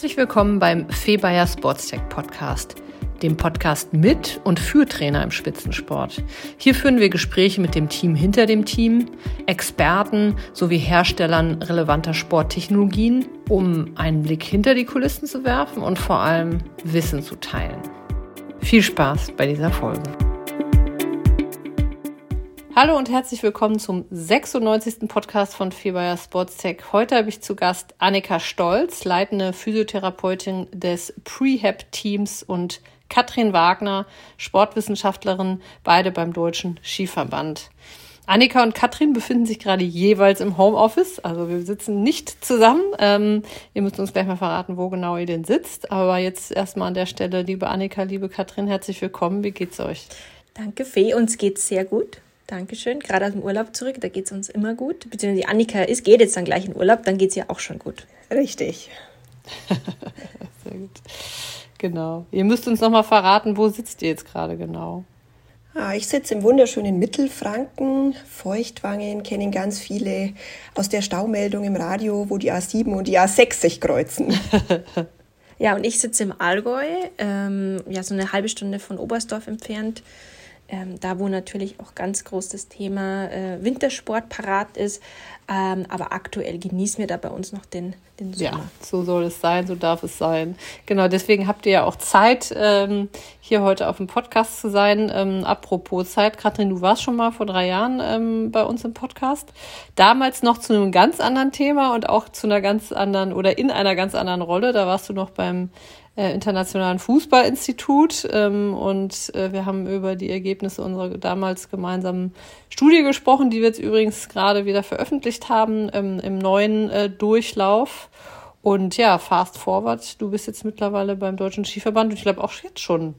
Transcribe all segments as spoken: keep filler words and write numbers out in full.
Herzlich willkommen beim Febayer Sportstech Podcast, dem Podcast mit und für Trainer im Spitzensport. Hier führen wir Gespräche mit dem Team hinter dem Team, Experten sowie Herstellern relevanter Sporttechnologien, um einen Blick hinter die Kulissen zu werfen und vor allem Wissen zu teilen. Viel Spaß bei dieser Folge. Hallo und herzlich willkommen zum sechsundneunzigsten Podcast von Febayer Sportstech. Heute habe ich zu Gast Annika Stolz, leitende Physiotherapeutin des Prehab-Teams, und Katrin Wagner, Sportwissenschaftlerin, beide beim Deutschen Skiverband. Annika und Katrin befinden sich gerade jeweils im Homeoffice, also wir sitzen nicht zusammen. Ähm, ihr müsst uns gleich mal verraten, wo genau ihr denn sitzt. Aber jetzt erstmal an der Stelle, liebe Annika, liebe Katrin, herzlich willkommen. Wie geht's euch? Danke, Fee, uns geht's sehr gut. Dankeschön. Gerade aus dem Urlaub zurück, da geht es uns immer gut. Beziehungsweise die Annika ist, geht jetzt dann gleich in Urlaub, dann geht es ihr auch schon gut. Richtig. Sehr gut. Genau. Ihr müsst uns nochmal verraten, wo sitzt ihr jetzt gerade genau? Ah, ich sitze im wunderschönen Mittelfranken, Feuchtwangen, kennen ganz viele aus der Staumeldung im Radio, wo die A sieben und die A sechs sich kreuzen. Ja, und ich sitze im Allgäu, ähm, ja, so eine halbe Stunde von Oberstdorf entfernt. Ähm, da, wo natürlich auch ganz groß das Thema äh, Wintersport parat ist. Ähm, aber aktuell genießen wir da bei uns noch den, den Sommer. Ja, so soll es sein, so darf es sein. Genau, deswegen habt ihr ja auch Zeit, ähm, hier heute auf dem Podcast zu sein. Ähm, apropos Zeit, Katrin, du warst schon mal vor drei Jahren ähm, bei uns im Podcast. Damals noch zu einem ganz anderen Thema und auch zu einer ganz anderen oder in einer ganz anderen Rolle. Da warst du noch beim Äh, Internationalen Fußballinstitut ähm, und äh, wir haben über die Ergebnisse unserer damals gemeinsamen Studie gesprochen, die wir jetzt übrigens gerade wieder veröffentlicht haben ähm, im neuen äh, Durchlauf. Und ja, fast forward, du bist jetzt mittlerweile beim Deutschen Skiverband und ich glaube auch jetzt schon,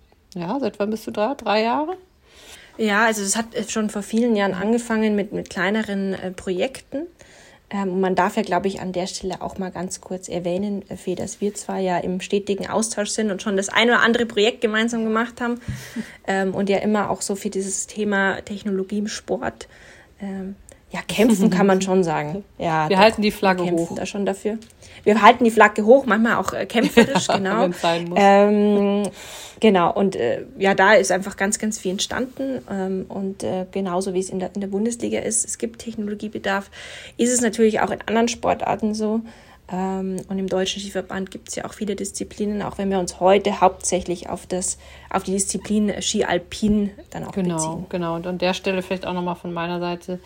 ja, seit wann bist du da? Drei Jahre? Ja, also es hat schon vor vielen Jahren angefangen mit, mit kleineren äh, Projekten. Ähm, man darf ja, glaube ich, an der Stelle auch mal ganz kurz erwähnen, Fee, dass wir zwar ja im stetigen Austausch sind und schon das ein oder andere Projekt gemeinsam gemacht haben ähm, und ja immer auch so für dieses Thema Technologie im Sport ähm, ja, kämpfen, kann man schon sagen. Ja, wir doch, halten die Flagge wir kämpfen hoch. Da schon dafür. Wir halten die Flagge hoch, manchmal auch äh, kämpferisch, genau. Wenn es sein muss. Ähm, genau, und äh, ja, da ist einfach ganz, ganz viel entstanden. Ähm, und äh, genauso wie es in der, in der Bundesliga ist, es gibt Technologiebedarf, ist es natürlich auch in anderen Sportarten so. Ähm, und im Deutschen Skiverband gibt es ja auch viele Disziplinen, auch wenn wir uns heute hauptsächlich auf das, auf die Disziplin Ski Alpin dann auch genau, beziehen. Genau, und an der Stelle vielleicht auch nochmal von meiner Seite.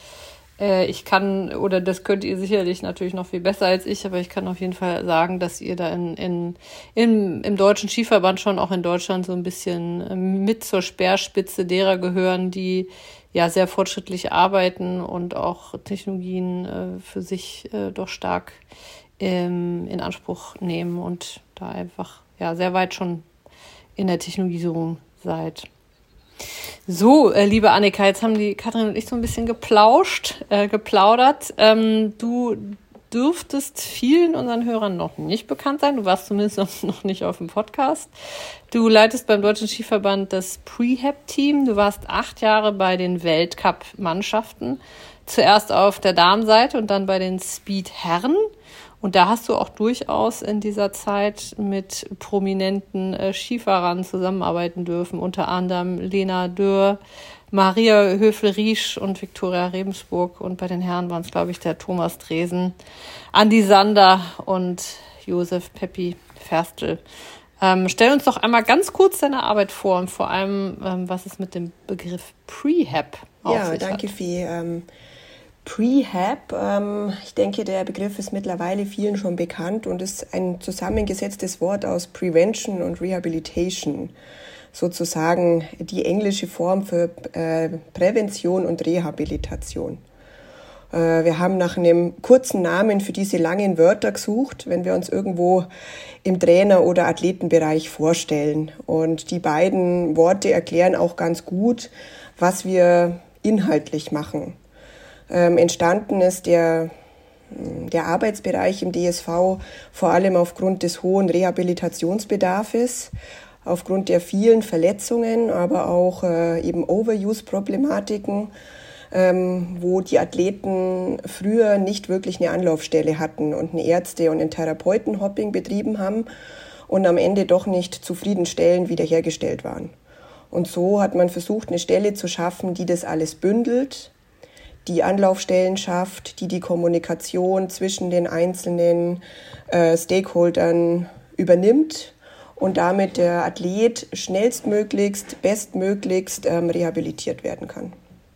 Ich kann, oder das könnt ihr sicherlich natürlich noch viel besser als ich, aber ich kann auf jeden Fall sagen, dass ihr da in, in, in, im Deutschen Skiverband schon auch in Deutschland so ein bisschen mit zur Speerspitze derer gehören, die ja sehr fortschrittlich arbeiten und auch Technologien äh, für sich äh, doch stark ähm, in Anspruch nehmen und da einfach ja sehr weit schon in der Technologisierung seid. So, äh, liebe Annika, jetzt haben die Katrin und ich so ein bisschen geplauscht, äh, geplaudert. Ähm, du dürftest vielen unseren Hörern noch nicht bekannt sein. Du warst zumindest noch, noch nicht auf dem Podcast. Du leitest beim Deutschen Skiverband das Prehab-Team. Du warst acht Jahre bei den Weltcup-Mannschaften. Zuerst auf der Damenseite und dann bei den Speed-Herren. Und da hast du auch durchaus in dieser Zeit mit prominenten äh, Skifahrern zusammenarbeiten dürfen, unter anderem Lena Dürr, Maria Höfle-Riesch und Viktoria Rebensburg. Und bei den Herren waren es, glaube ich, der Thomas Dresen, Andi Sander und Josef Peppi Ferstl. Ähm, stell uns doch einmal ganz kurz deine Arbeit vor und vor allem, ähm, was es mit dem Begriff Prehab auf ja, sich hat. Ja, danke, Fee. Ähm Prehab, ähm, ich denke, der Begriff ist mittlerweile vielen schon bekannt und ist ein zusammengesetztes Wort aus Prevention und Rehabilitation, sozusagen die englische Form für äh, Prävention und Rehabilitation. Äh, wir haben nach einem kurzen Namen für diese langen Wörter gesucht, wenn wir uns irgendwo im Trainer- oder Athletenbereich vorstellen. Und die beiden Worte erklären auch ganz gut, was wir inhaltlich machen. Ähm, entstanden ist der, der Arbeitsbereich im D S V vor allem aufgrund des hohen Rehabilitationsbedarfs, aufgrund der vielen Verletzungen, aber auch äh, eben Overuse-Problematiken ähm, wo die Athleten früher nicht wirklich eine Anlaufstelle hatten und eine Ärzte- und ein Therapeutenhopping betrieben haben und am Ende doch nicht zufriedenstellend wiederhergestellt waren. Und so hat man versucht, eine Stelle zu schaffen, die das alles bündelt, die Anlaufstellen schafft, die die Kommunikation zwischen den einzelnen äh, Stakeholdern übernimmt und damit der Athlet schnellstmöglichst, bestmöglichst ähm, rehabilitiert werden kann.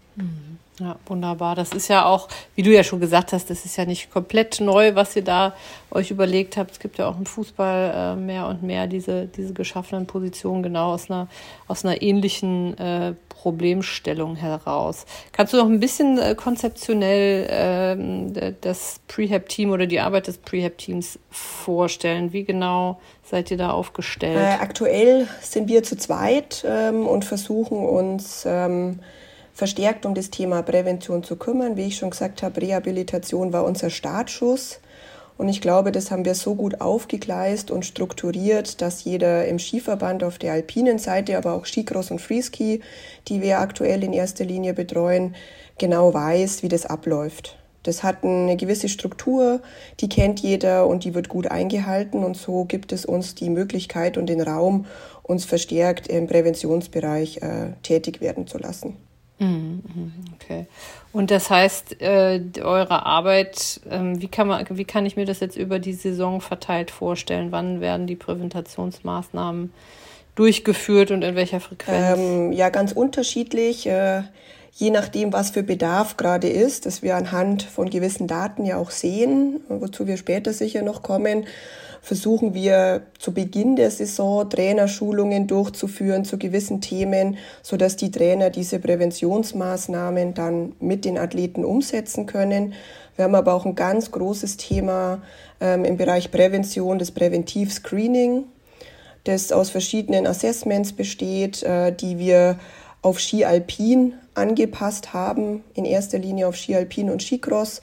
Ja, wunderbar. Das ist ja auch, wie du ja schon gesagt hast, das ist ja nicht komplett neu, was ihr da euch überlegt habt. Es gibt ja auch im Fußball äh, mehr und mehr diese, diese geschaffenen Positionen genau aus einer, aus einer ähnlichen äh, Problemstellung heraus. Kannst du noch ein bisschen äh, konzeptionell äh, das Prehab-Team oder die Arbeit des Prehab-Teams vorstellen? Wie genau seid ihr da aufgestellt? Äh, aktuell sind wir zu zweit ähm, und versuchen uns ähm, verstärkt um das Thema Prävention zu kümmern. Wie ich schon gesagt habe, Rehabilitation war unser Startschuss. Und ich glaube, das haben wir so gut aufgegleist und strukturiert, dass jeder im Skiverband auf der alpinen Seite, aber auch Skicross und Freeski, die wir aktuell in erster Linie betreuen, genau weiß, wie das abläuft. Das hat eine gewisse Struktur, die kennt jeder und die wird gut eingehalten. Und so gibt es uns die Möglichkeit und den Raum, uns verstärkt im Präventionsbereich äh, tätig werden zu lassen. Okay. Und das heißt, äh, eure Arbeit, ähm, wie kann man, wie kann ich mir das jetzt über die Saison verteilt vorstellen? Wann werden die Präventationsmaßnahmen durchgeführt und in welcher Frequenz? Ähm, ja, ganz unterschiedlich, äh, je nachdem, was für Bedarf gerade ist, dass wir anhand von gewissen Daten ja auch sehen, wozu wir später sicher noch kommen, versuchen wir zu Beginn der Saison Trainerschulungen durchzuführen zu gewissen Themen, sodass die Trainer diese Präventionsmaßnahmen dann mit den Athleten umsetzen können. Wir haben aber auch ein ganz großes Thema ähm, im Bereich Prävention, das Präventiv-Screening, das aus verschiedenen Assessments besteht, äh, die wir auf Ski Alpin angepasst haben, in erster Linie auf Ski Alpin und Skicross.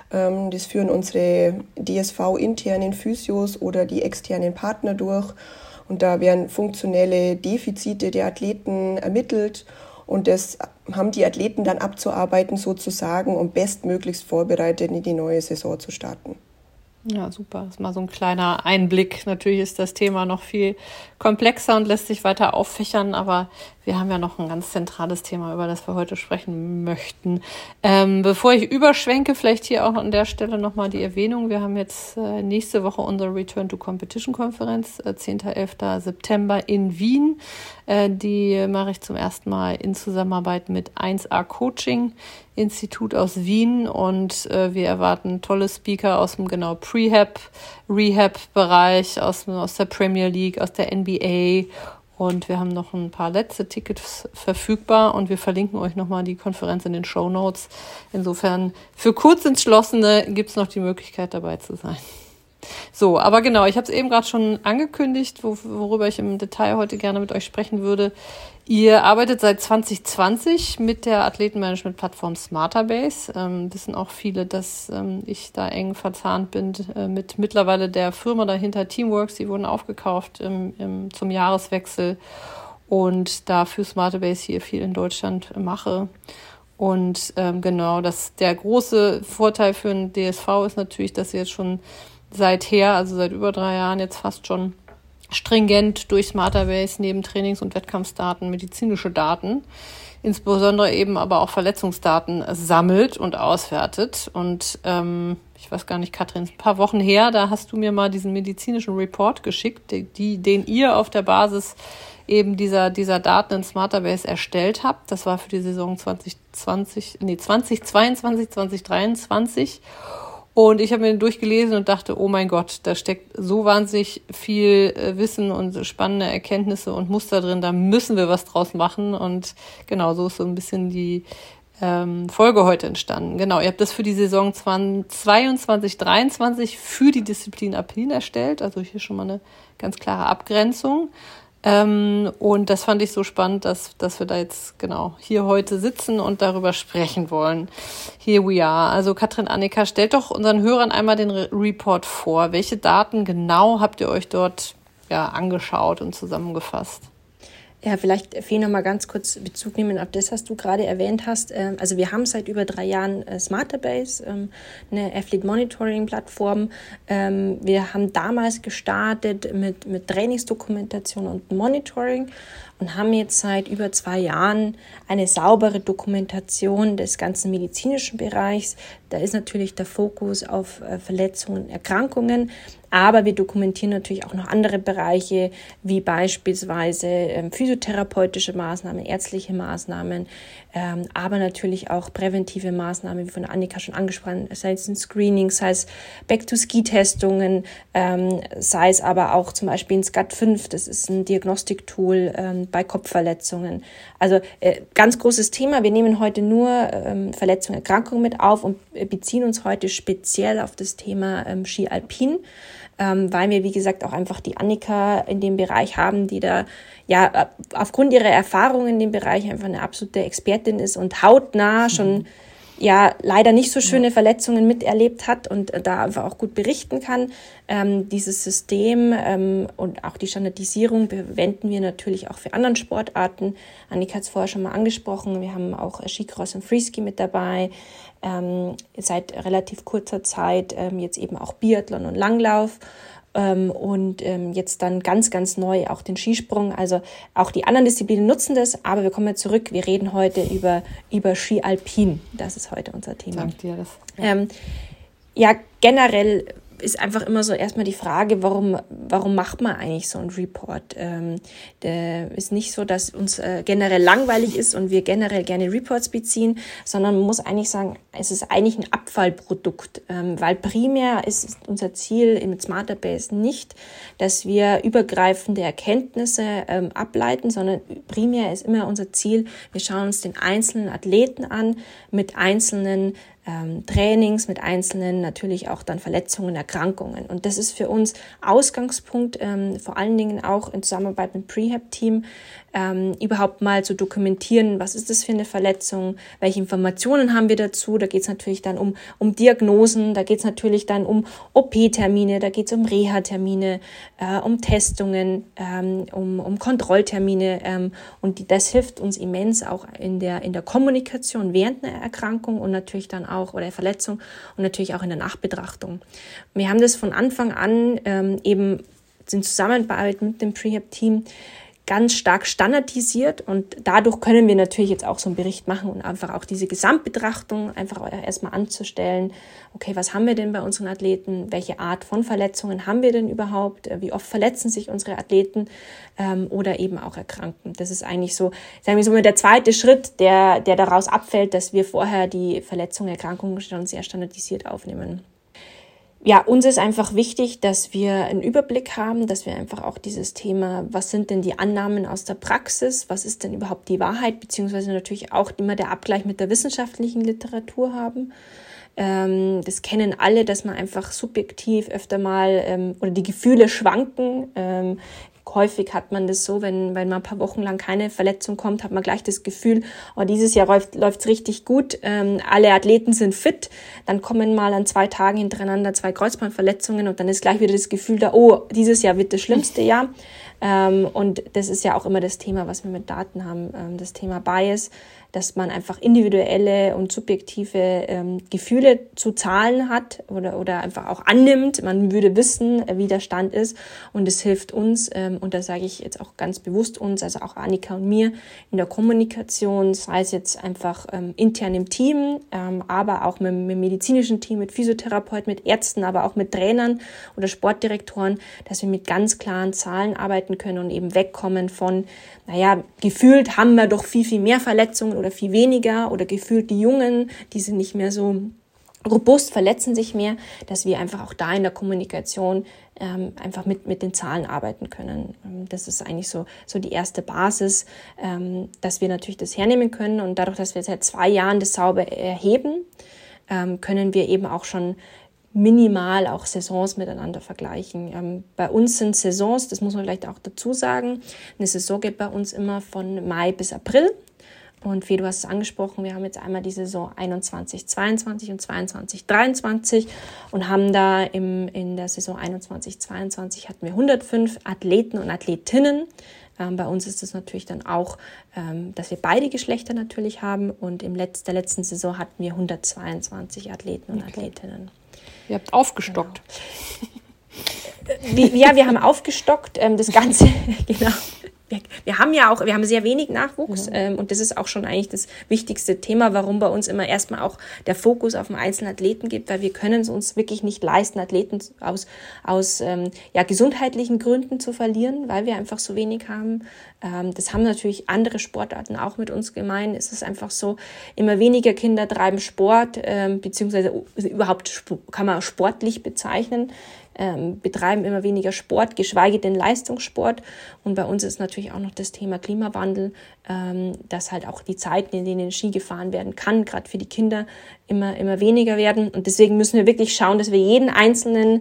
Das führen unsere D S V-internen Physios oder die externen Partner durch. Und da werden funktionelle Defizite der Athleten ermittelt. Und das haben die Athleten dann abzuarbeiten sozusagen, um bestmöglichst vorbereitet in die neue Saison zu starten. Ja, super. Das ist mal so ein kleiner Einblick. Natürlich ist das Thema noch viel komplexer und lässt sich weiter auffächern, aber wir haben ja noch ein ganz zentrales Thema, über das wir heute sprechen möchten. Ähm, bevor ich überschwenke, vielleicht hier auch an der Stelle nochmal die Erwähnung. Wir haben jetzt äh, nächste Woche unsere Return to Competition Konferenz, äh, zehnten und elften September in Wien. Äh, die mache ich zum ersten Mal in Zusammenarbeit mit eins A Coaching Institut aus Wien und äh, wir erwarten tolle Speaker aus dem genau Prehab, Rehab-Bereich, aus, aus der Premier League, aus der N B A und wir haben noch ein paar letzte Tickets verfügbar und wir verlinken euch nochmal die Konferenz in den Shownotes. Insofern für Kurzentschlossene gibt es noch die Möglichkeit dabei zu sein. So, aber genau, ich habe es eben gerade schon angekündigt, wo, worüber ich im Detail heute gerne mit euch sprechen würde. Ihr arbeitet seit zwanzig zwanzig mit der Athletenmanagement-Plattform Smarterbase. Ähm, wissen auch viele, dass ähm, ich da eng verzahnt bin äh, mit mittlerweile der Firma dahinter Teamworks. Die wurden aufgekauft im, im, zum Jahreswechsel und da für Smarterbase hier viel in Deutschland mache. Und ähm, genau, das, der große Vorteil für einen D S V ist natürlich, dass ihr jetzt schon seither, also seit über drei Jahren jetzt fast schon stringent durch Smarterbase neben Trainings- und Wettkampfdaten medizinische Daten, insbesondere eben aber auch Verletzungsdaten sammelt und auswertet. Und ähm, ich weiß gar nicht, Katrin, ein paar Wochen her, da hast du mir mal diesen medizinischen Report geschickt, die, die, den ihr auf der Basis eben dieser, dieser Daten in Smarterbase erstellt habt. Das war für die Saison zwanzig zwanzig, nee, zwanzig zweiundzwanzig, zwanzig dreiundzwanzig. Und ich habe mir den durchgelesen und dachte, oh mein Gott, da steckt so wahnsinnig viel äh, Wissen und spannende Erkenntnisse und Muster drin, da müssen wir was draus machen. Und genau, so ist so ein bisschen die ähm, Folge heute entstanden. Genau, ihr habt das für die Saison zweiundzwanzig dreiundzwanzig für die Disziplin Alpin erstellt, also hier schon mal eine ganz klare Abgrenzung. Ähm, und das fand ich so spannend, dass, dass wir da jetzt genau hier heute sitzen und darüber sprechen wollen. Here we are. Also Katrin, Annika, stellt doch unseren Hörern einmal den Re- Report vor. Welche Daten genau habt ihr euch dort ja, angeschaut und zusammengefasst? Ja, vielleicht, Fee, noch mal ganz kurz Bezug nehmen auf das, was du gerade erwähnt hast. Also wir haben seit über drei Jahren Smarterbase, eine Athlete-Monitoring-Plattform. Wir haben damals gestartet mit, mit Trainingsdokumentation und Monitoring und haben jetzt seit über zwei Jahren eine saubere Dokumentation des ganzen medizinischen Bereichs. Da ist natürlich der Fokus auf Verletzungen, Erkrankungen, aber wir dokumentieren natürlich auch noch andere Bereiche, wie beispielsweise ähm, physiotherapeutische Maßnahmen, ärztliche Maßnahmen, ähm, aber natürlich auch präventive Maßnahmen, wie von der Annika schon angesprochen, sei es ein Screening, sei es Back-to-Ski-Testungen, ähm, sei es aber auch zum Beispiel ein S C A T fünf, das ist ein Diagnostiktool ähm, bei Kopfverletzungen. Also äh, ganz großes Thema. Wir nehmen heute nur ähm, Verletzungen, Erkrankungen mit auf und beziehen uns heute speziell auf das Thema ähm, Ski Alpin, ähm, weil wir, wie gesagt, auch einfach die Annika in dem Bereich haben, die da ja aufgrund ihrer Erfahrung in dem Bereich einfach eine absolute Expertin ist und hautnah mhm. schon ja leider nicht so schöne ja. Verletzungen miterlebt hat und da einfach auch gut berichten kann. Ähm, dieses System ähm, und auch die Standardisierung verwenden wir natürlich auch für anderen Sportarten. Annika hat es vorher schon mal angesprochen. Wir haben auch Skicross und Freeski mit dabei. Ähm, seit relativ kurzer Zeit ähm, jetzt eben auch Biathlon und Langlauf. Und jetzt dann ganz, ganz neu auch den Skisprung. Also auch die anderen Disziplinen nutzen das, aber wir kommen zurück. Wir reden heute über, über Ski Alpin. Das ist heute unser Thema. Danke dir. Das, ja. Ähm, ja, generell ist einfach immer so erstmal die Frage, warum, warum macht man eigentlich so einen Report? Ähm, der ist nicht so, dass uns äh, generell langweilig ist und wir generell gerne Reports beziehen, sondern man muss eigentlich sagen, es ist eigentlich ein Abfallprodukt, ähm, weil primär ist unser Ziel im Smarterbase nicht, dass wir übergreifende Erkenntnisse ähm, ableiten, sondern primär ist immer unser Ziel, wir schauen uns den einzelnen Athleten an mit einzelnen Ähm, Trainings, mit einzelnen natürlich auch dann Verletzungen, Erkrankungen. Und das ist für uns Ausgangspunkt, ähm, vor allen Dingen auch in Zusammenarbeit mit dem Prehab-Team, ähm, überhaupt mal zu dokumentieren, was ist das für eine Verletzung, welche Informationen haben wir dazu. Da geht es natürlich dann um, um Diagnosen, da geht es natürlich dann um O P-Termine, da geht es um Reha-Termine, äh, um Testungen, ähm, um, um Kontrolltermine. Ähm, und die, das hilft uns immens auch in der, in der Kommunikation während einer Erkrankung und natürlich dann auch auch oder Verletzung und natürlich auch in der Nachbetrachtung. Wir haben das von Anfang an ähm, eben in Zusammenarbeit mit dem Prehab-Team ganz stark standardisiert und dadurch können wir natürlich jetzt auch so einen Bericht machen und einfach auch diese Gesamtbetrachtung einfach erstmal anzustellen, okay, was haben wir denn bei unseren Athleten, welche Art von Verletzungen haben wir denn überhaupt, wie oft verletzen sich unsere Athleten ähm, oder eben auch erkranken. Das ist eigentlich so, sagen wir so, der zweite Schritt, der, der daraus abfällt, dass wir vorher die Verletzungen, Erkrankungen schon sehr standardisiert aufnehmen. Ja, uns ist einfach wichtig, dass wir einen Überblick haben, dass wir einfach auch dieses Thema, was sind denn die Annahmen aus der Praxis, was ist denn überhaupt die Wahrheit, beziehungsweise natürlich auch immer der Abgleich mit der wissenschaftlichen Literatur haben. Ähm, das kennen alle, dass man einfach subjektiv öfter mal ähm, oder die Gefühle schwanken. Ähm, Häufig hat man das so, wenn, wenn man ein paar Wochen lang keine Verletzung kommt, hat man gleich das Gefühl, oh, dieses Jahr läuft es richtig gut, ähm, alle Athleten sind fit, dann kommen mal an zwei Tagen hintereinander zwei Kreuzbandverletzungen und dann ist gleich wieder das Gefühl da, oh, dieses Jahr wird das schlimmste Jahr. Ähm, und das ist ja auch immer das Thema, was wir mit Daten haben, ähm, das Thema Bias, dass man einfach individuelle und subjektive ähm, Gefühle zu Zahlen hat oder, oder einfach auch annimmt. Man würde wissen, wie der Stand ist und es hilft uns, ähm, und da sage ich jetzt auch ganz bewusst uns, also auch Annika und mir, in der Kommunikation, sei es jetzt einfach ähm, intern im Team, ähm, aber auch mit, mit dem medizinischen Team, mit Physiotherapeuten, mit Ärzten, aber auch mit Trainern oder Sportdirektoren, dass wir mit ganz klaren Zahlen arbeiten können und eben wegkommen von, naja, gefühlt haben wir doch viel, viel mehr Verletzungen oder viel weniger oder gefühlt die Jungen, die sind nicht mehr so robust, verletzen sich mehr, dass wir einfach auch da in der Kommunikation ähm, einfach mit, mit den Zahlen arbeiten können. Das ist eigentlich so, so die erste Basis, ähm, dass wir natürlich das hernehmen können und dadurch, dass wir seit zwei Jahren das sauber erheben, ähm, können wir eben auch schon minimal auch Saisons miteinander vergleichen. Ähm, bei uns sind Saisons, das muss man vielleicht auch dazu sagen, eine Saison geht bei uns immer von Mai bis April. Und wie du hast es angesprochen, wir haben jetzt einmal die Saison einundzwanzig zweiundzwanzig und zweiundzwanzig dreiundzwanzig und haben da im, in der Saison einundzwanzig zweiundzwanzig hatten wir hundertfünf Athleten und Athletinnen Ähm, bei uns ist es natürlich dann auch, ähm, dass wir beide Geschlechter natürlich haben und im Letz- der letzten Saison hatten wir hundertzweiundzwanzig Athleten und okay. Athletinnen. Ihr habt aufgestockt. Genau. Wie, ja, wir haben aufgestockt, ähm, das Ganze, genau. Wir, wir haben ja auch, wir haben sehr wenig Nachwuchs, ja. ähm, und das ist auch schon eigentlich das wichtigste Thema, warum bei uns immer erstmal auch der Fokus auf den einzelnen Athleten gibt, weil wir können es uns wirklich nicht leisten, Athleten aus, aus ähm, ja, gesundheitlichen Gründen zu verlieren, weil wir einfach so wenig haben. Ähm, das haben natürlich andere Sportarten auch mit uns gemein. Es ist einfach so, immer weniger Kinder treiben Sport, ähm, beziehungsweise überhaupt kann man sportlich bezeichnen. Ähm, betreiben immer weniger Sport, geschweige denn Leistungssport. Und bei uns ist natürlich auch noch das Thema Klimawandel, ähm, dass halt auch die Zeiten, in denen Ski gefahren werden kann, gerade für die Kinder immer, immer weniger werden. Und deswegen müssen wir wirklich schauen, dass wir jeden Einzelnen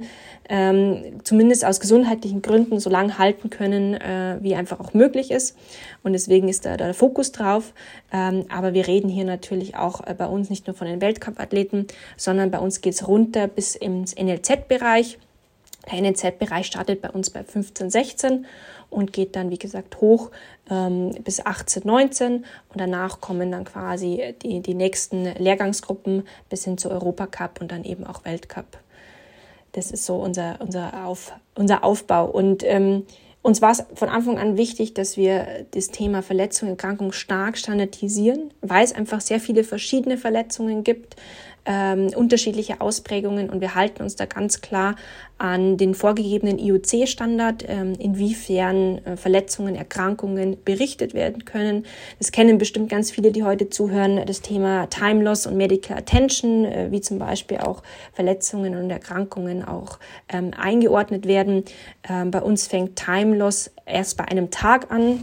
ähm, zumindest aus gesundheitlichen Gründen so lang halten können, äh, wie einfach auch möglich ist. Und deswegen ist da, da der Fokus drauf. Ähm, aber wir reden hier natürlich auch äh, bei uns nicht nur von den Weltcup-Athleten, sondern bei uns geht's runter bis ins N L Z-Bereich. Der N L Z-Bereich startet bei uns bei fünfzehn, sechzehn und geht dann, wie gesagt, hoch ähm, bis achtzehn, neunzehn. Und danach kommen dann quasi die, die nächsten Lehrgangsgruppen bis hin zu Europacup und dann eben auch Weltcup. Das ist so unser, unser, Auf, unser Aufbau. Und ähm, uns war es von Anfang an wichtig, dass wir das Thema Verletzung und Erkrankung stark standardisieren, weil es einfach sehr viele verschiedene Verletzungen gibt, ähm, unterschiedliche Ausprägungen, und wir halten uns da ganz klar an den vorgegebenen I O C-Standard, ähm, inwiefern äh, Verletzungen, Erkrankungen berichtet werden können. Das kennen bestimmt ganz viele, die heute zuhören, das Thema Time Loss und Medical Attention, äh, wie zum Beispiel auch Verletzungen und Erkrankungen auch ähm, eingeordnet werden. Ähm, bei uns fängt Time Loss erst bei einem Tag an.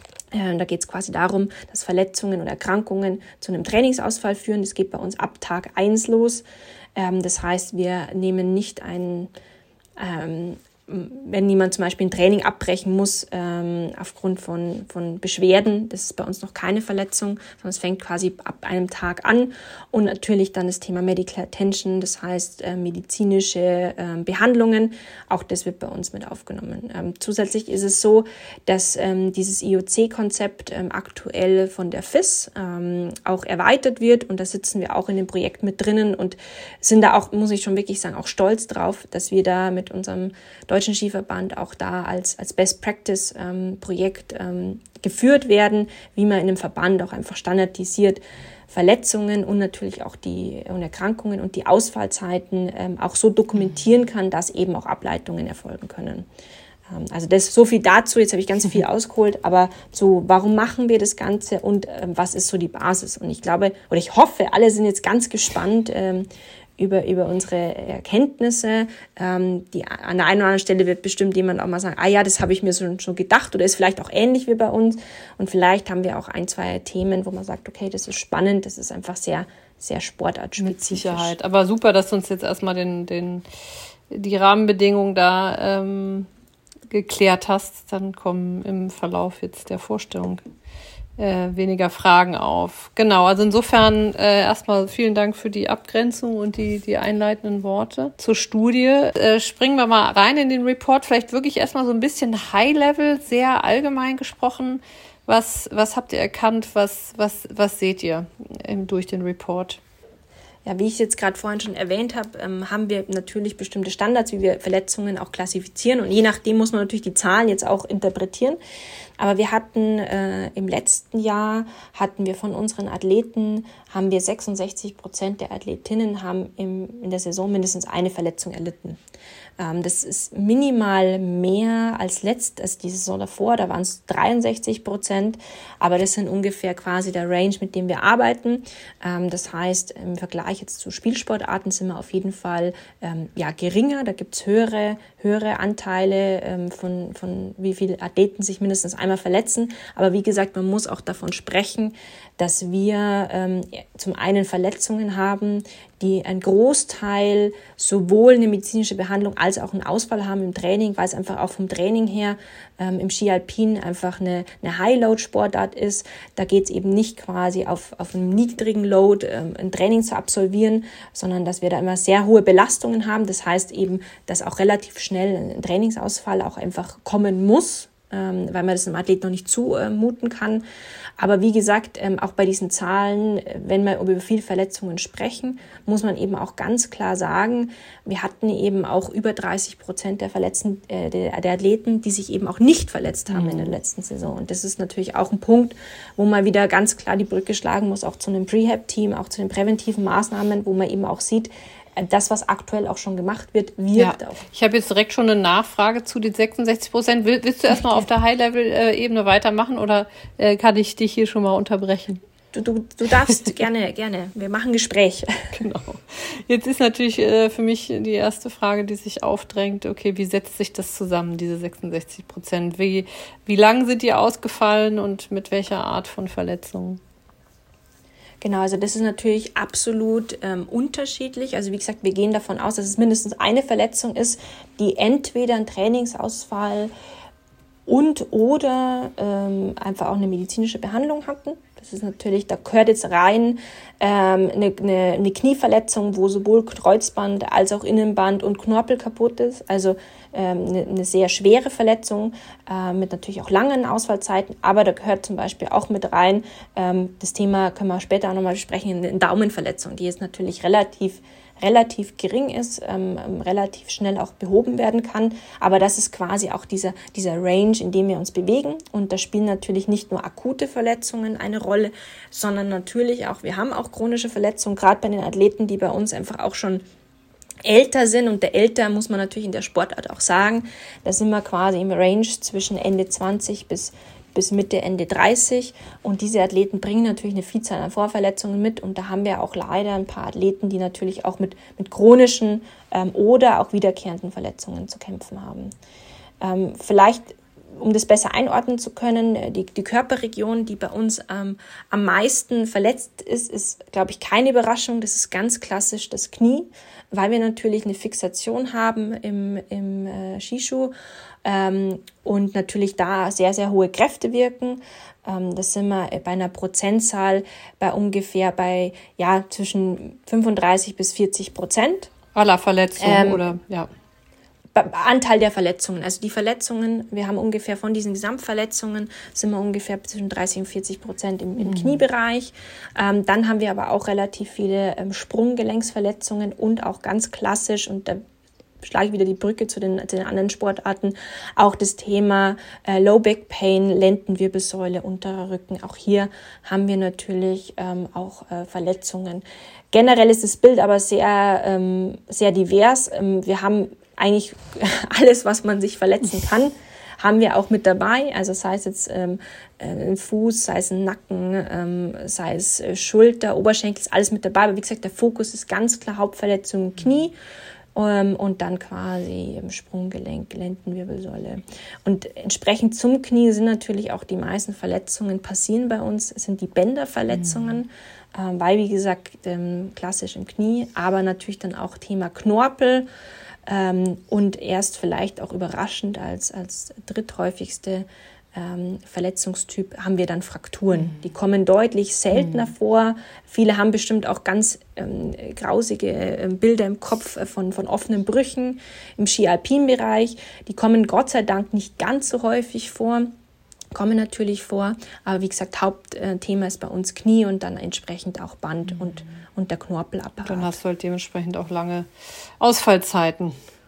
Da geht es quasi darum, dass Verletzungen und Erkrankungen zu einem Trainingsausfall führen. Das geht bei uns ab Tag eins los. Das heißt, wir nehmen nicht einen, ähm, wenn jemand zum Beispiel ein Training abbrechen muss ähm, aufgrund von, von Beschwerden, das ist bei uns noch keine Verletzung, sondern es fängt quasi ab einem Tag an. Und natürlich dann das Thema Medical Attention, das heißt äh, medizinische äh, Behandlungen, auch das wird bei uns mit aufgenommen. Ähm, zusätzlich ist es so, dass ähm, dieses I O C-Konzept ähm, aktuell von der F I S ähm, auch erweitert wird, und da sitzen wir auch in dem Projekt mit drinnen und sind da auch, muss ich schon wirklich sagen, auch stolz drauf, dass wir da mit unserem Deutschen Skiverband auch da als, als Best-Practice-Projekt ähm, ähm, geführt werden, wie man in einem Verband auch einfach standardisiert Verletzungen und natürlich auch die und Erkrankungen und die Ausfallzeiten ähm, auch so dokumentieren kann, dass eben auch Ableitungen erfolgen können. Ähm, also das ist so viel dazu, jetzt habe ich ganz viel ausgeholt, aber so, warum machen wir das Ganze und ähm, was ist so die Basis? Und ich glaube, oder ich hoffe, alle sind jetzt ganz gespannt, ähm, über, über unsere Erkenntnisse. Ähm, die, an der einen oder anderen Stelle wird bestimmt jemand auch mal sagen, ah ja, das habe ich mir so, schon gedacht, oder ist vielleicht auch ähnlich wie bei uns. Und vielleicht haben wir auch ein, zwei Themen, wo man sagt, okay, das ist spannend, das ist einfach sehr, sehr sportartspezifisch. Mit Sicherheit. Aber super, dass du uns jetzt erstmal den, den, die Rahmenbedingungen da ähm, geklärt hast. Dann kommen im Verlauf jetzt der Vorstellung Äh, weniger Fragen auf. Genau, also insofern äh, erstmal vielen Dank für die Abgrenzung und die, die einleitenden Worte zur Studie. Äh, springen wir mal rein in den Report, vielleicht wirklich erstmal so ein bisschen High-Level, sehr allgemein gesprochen. Was, was habt ihr erkannt, was, was, was seht ihr ähm, durch den Report? Ja, wie ich jetzt gerade vorhin schon erwähnt habe, ähm, haben wir natürlich bestimmte Standards, wie wir Verletzungen auch klassifizieren, und je nachdem muss man natürlich die Zahlen jetzt auch interpretieren. Aber wir hatten äh, im letzten Jahr, hatten wir von unseren Athleten, haben wir sechsundsechzig Prozent der Athletinnen haben im, in der Saison mindestens eine Verletzung erlitten. Ähm, das ist minimal mehr als letzt, als die Saison davor, da waren es dreiundsechzig Prozent, aber das sind ungefähr quasi der Range, mit dem wir arbeiten. Ähm, das heißt, im Vergleich jetzt zu Spielsportarten sind wir auf jeden Fall ähm, ja, geringer, da gibt es höhere, höhere Anteile ähm, von, von wie viele Athleten sich mindestens einmal verletzen. Aber wie gesagt, man muss auch davon sprechen, dass wir ähm, zum einen Verletzungen haben, die einen Großteil sowohl eine medizinische Behandlung als auch einen Ausfall haben im Training, weil es einfach auch vom Training her ähm, im Ski Alpin einfach eine, eine High-Load-Sportart ist. Da geht es eben nicht quasi auf, auf einem niedrigen Load ähm, ein Training zu absolvieren, sondern dass wir da immer sehr hohe Belastungen haben. Das heißt eben, dass auch relativ schnell ein Trainingsausfall auch einfach kommen muss, ähm, weil man das einem Athlet noch nicht zumuten kann. Aber wie gesagt, ähm, auch bei diesen Zahlen, wenn wir über viele Verletzungen sprechen, muss man eben auch ganz klar sagen, wir hatten eben auch über dreißig Prozent der Verletzten, äh, der, der Athleten, die sich eben auch nicht verletzt haben mhm. in der letzten Saison. Und das ist natürlich auch ein Punkt, wo man wieder ganz klar die Brücke schlagen muss, auch zu einem Prehab-Team, auch zu den präventiven Maßnahmen, wo man eben auch sieht, das, was aktuell auch schon gemacht wird, wirkt ja. auch. Ich habe jetzt direkt schon eine Nachfrage zu den sechsundsechzig Prozent. Will, willst du erstmal auf der High-Level-Ebene weitermachen oder äh, kann ich dich hier schon mal unterbrechen? Du, du, du darfst gerne, gerne. Wir machen Gespräch. Genau. Jetzt ist natürlich äh, für mich die erste Frage, die sich aufdrängt, okay, wie setzt sich das zusammen, diese sechsundsechzig Prozent? Wie, wie lang sind die ausgefallen und mit welcher Art von Verletzungen? Genau, also das ist natürlich absolut ähm, unterschiedlich. Also wie gesagt, wir gehen davon aus, dass es mindestens eine Verletzung ist, die entweder einen Trainingsausfall und oder ähm, einfach auch eine medizinische Behandlung hatten. Das ist natürlich, da gehört jetzt rein ähm, eine, eine, eine Knieverletzung, wo sowohl Kreuzband als auch Innenband und Knorpel kaputt ist. Also ähm, eine, eine sehr schwere Verletzung äh, mit natürlich auch langen Ausfallzeiten. Aber da gehört zum Beispiel auch mit rein, ähm, das Thema können wir später auch nochmal besprechen, eine Daumenverletzung, die jetzt natürlich relativ relativ gering ist, ähm, relativ schnell auch behoben werden kann. Aber das ist quasi auch dieser, dieser Range, in dem wir uns bewegen. Und da spielen natürlich nicht nur akute Verletzungen eine Rolle, sondern natürlich auch, wir haben auch chronische Verletzungen, gerade bei den Athleten, die bei uns einfach auch schon älter sind. Und der älter muss man natürlich in der Sportart auch sagen, da sind wir quasi im Range zwischen Ende zwanzig bis bis Mitte, Ende dreißig. Und diese Athleten bringen natürlich eine Vielzahl an Vorverletzungen mit. Und da haben wir auch leider ein paar Athleten, die natürlich auch mit, mit chronischen ähm, oder auch wiederkehrenden Verletzungen zu kämpfen haben. Ähm, vielleicht, um das besser einordnen zu können, die, die Körperregion, die bei uns ähm, am meisten verletzt ist, ist, glaube ich, keine Überraschung. Das ist ganz klassisch das Knie, weil wir natürlich eine Fixation haben im, im äh, Skischuh. Ähm, und natürlich da sehr, sehr hohe Kräfte wirken. Ähm, das sind wir bei einer Prozentzahl bei ungefähr bei, ja, zwischen fünfunddreißig bis vierzig Prozent. Aller Verletzungen, ähm, oder, ja. Anteil der Verletzungen. Also die Verletzungen, wir haben ungefähr von diesen Gesamtverletzungen, sind wir ungefähr zwischen dreißig und vierzig Prozent im, im mhm. Kniebereich. Ähm, dann haben wir aber auch relativ viele ähm, Sprunggelenksverletzungen und auch ganz klassisch, und da schlage ich wieder die Brücke zu den, zu den anderen Sportarten, auch das Thema äh, Low Back Pain, Lendenwirbelsäule, unterer Rücken. Auch hier haben wir natürlich ähm, auch äh, Verletzungen. Generell ist das Bild aber sehr, ähm, sehr divers. Ähm, wir haben eigentlich alles, was man sich verletzen kann, haben wir auch mit dabei. Also sei es jetzt ähm, ein Fuß, sei es ein Nacken, ähm, sei es äh, Schulter, Oberschenkel, ist alles mit dabei. Aber wie gesagt, der Fokus ist ganz klar Hauptverletzung im Knie. Um, und dann quasi im Sprunggelenk, Lendenwirbelsäule. Und entsprechend zum Knie sind natürlich auch die meisten Verletzungen passieren bei uns, es sind die Bänderverletzungen, mhm. ähm, weil wie gesagt ähm, klassisch im Knie, aber natürlich dann auch Thema Knorpel ähm, und erst vielleicht auch überraschend als, als dritthäufigste Ähm, Verletzungstyp haben wir dann Frakturen. Mhm. Die kommen deutlich seltener mhm. vor. Viele haben bestimmt auch ganz ähm, grausige äh, Bilder im Kopf äh, von, von offenen Brüchen im Ski-Alpin-Bereich. Die kommen Gott sei Dank nicht ganz so häufig vor, kommen natürlich vor. Aber wie gesagt, Hauptthema ist bei uns Knie und dann entsprechend auch Band mhm. und, und der Knorpelapparat. Dann hast du halt dementsprechend auch lange Ausfallzeiten.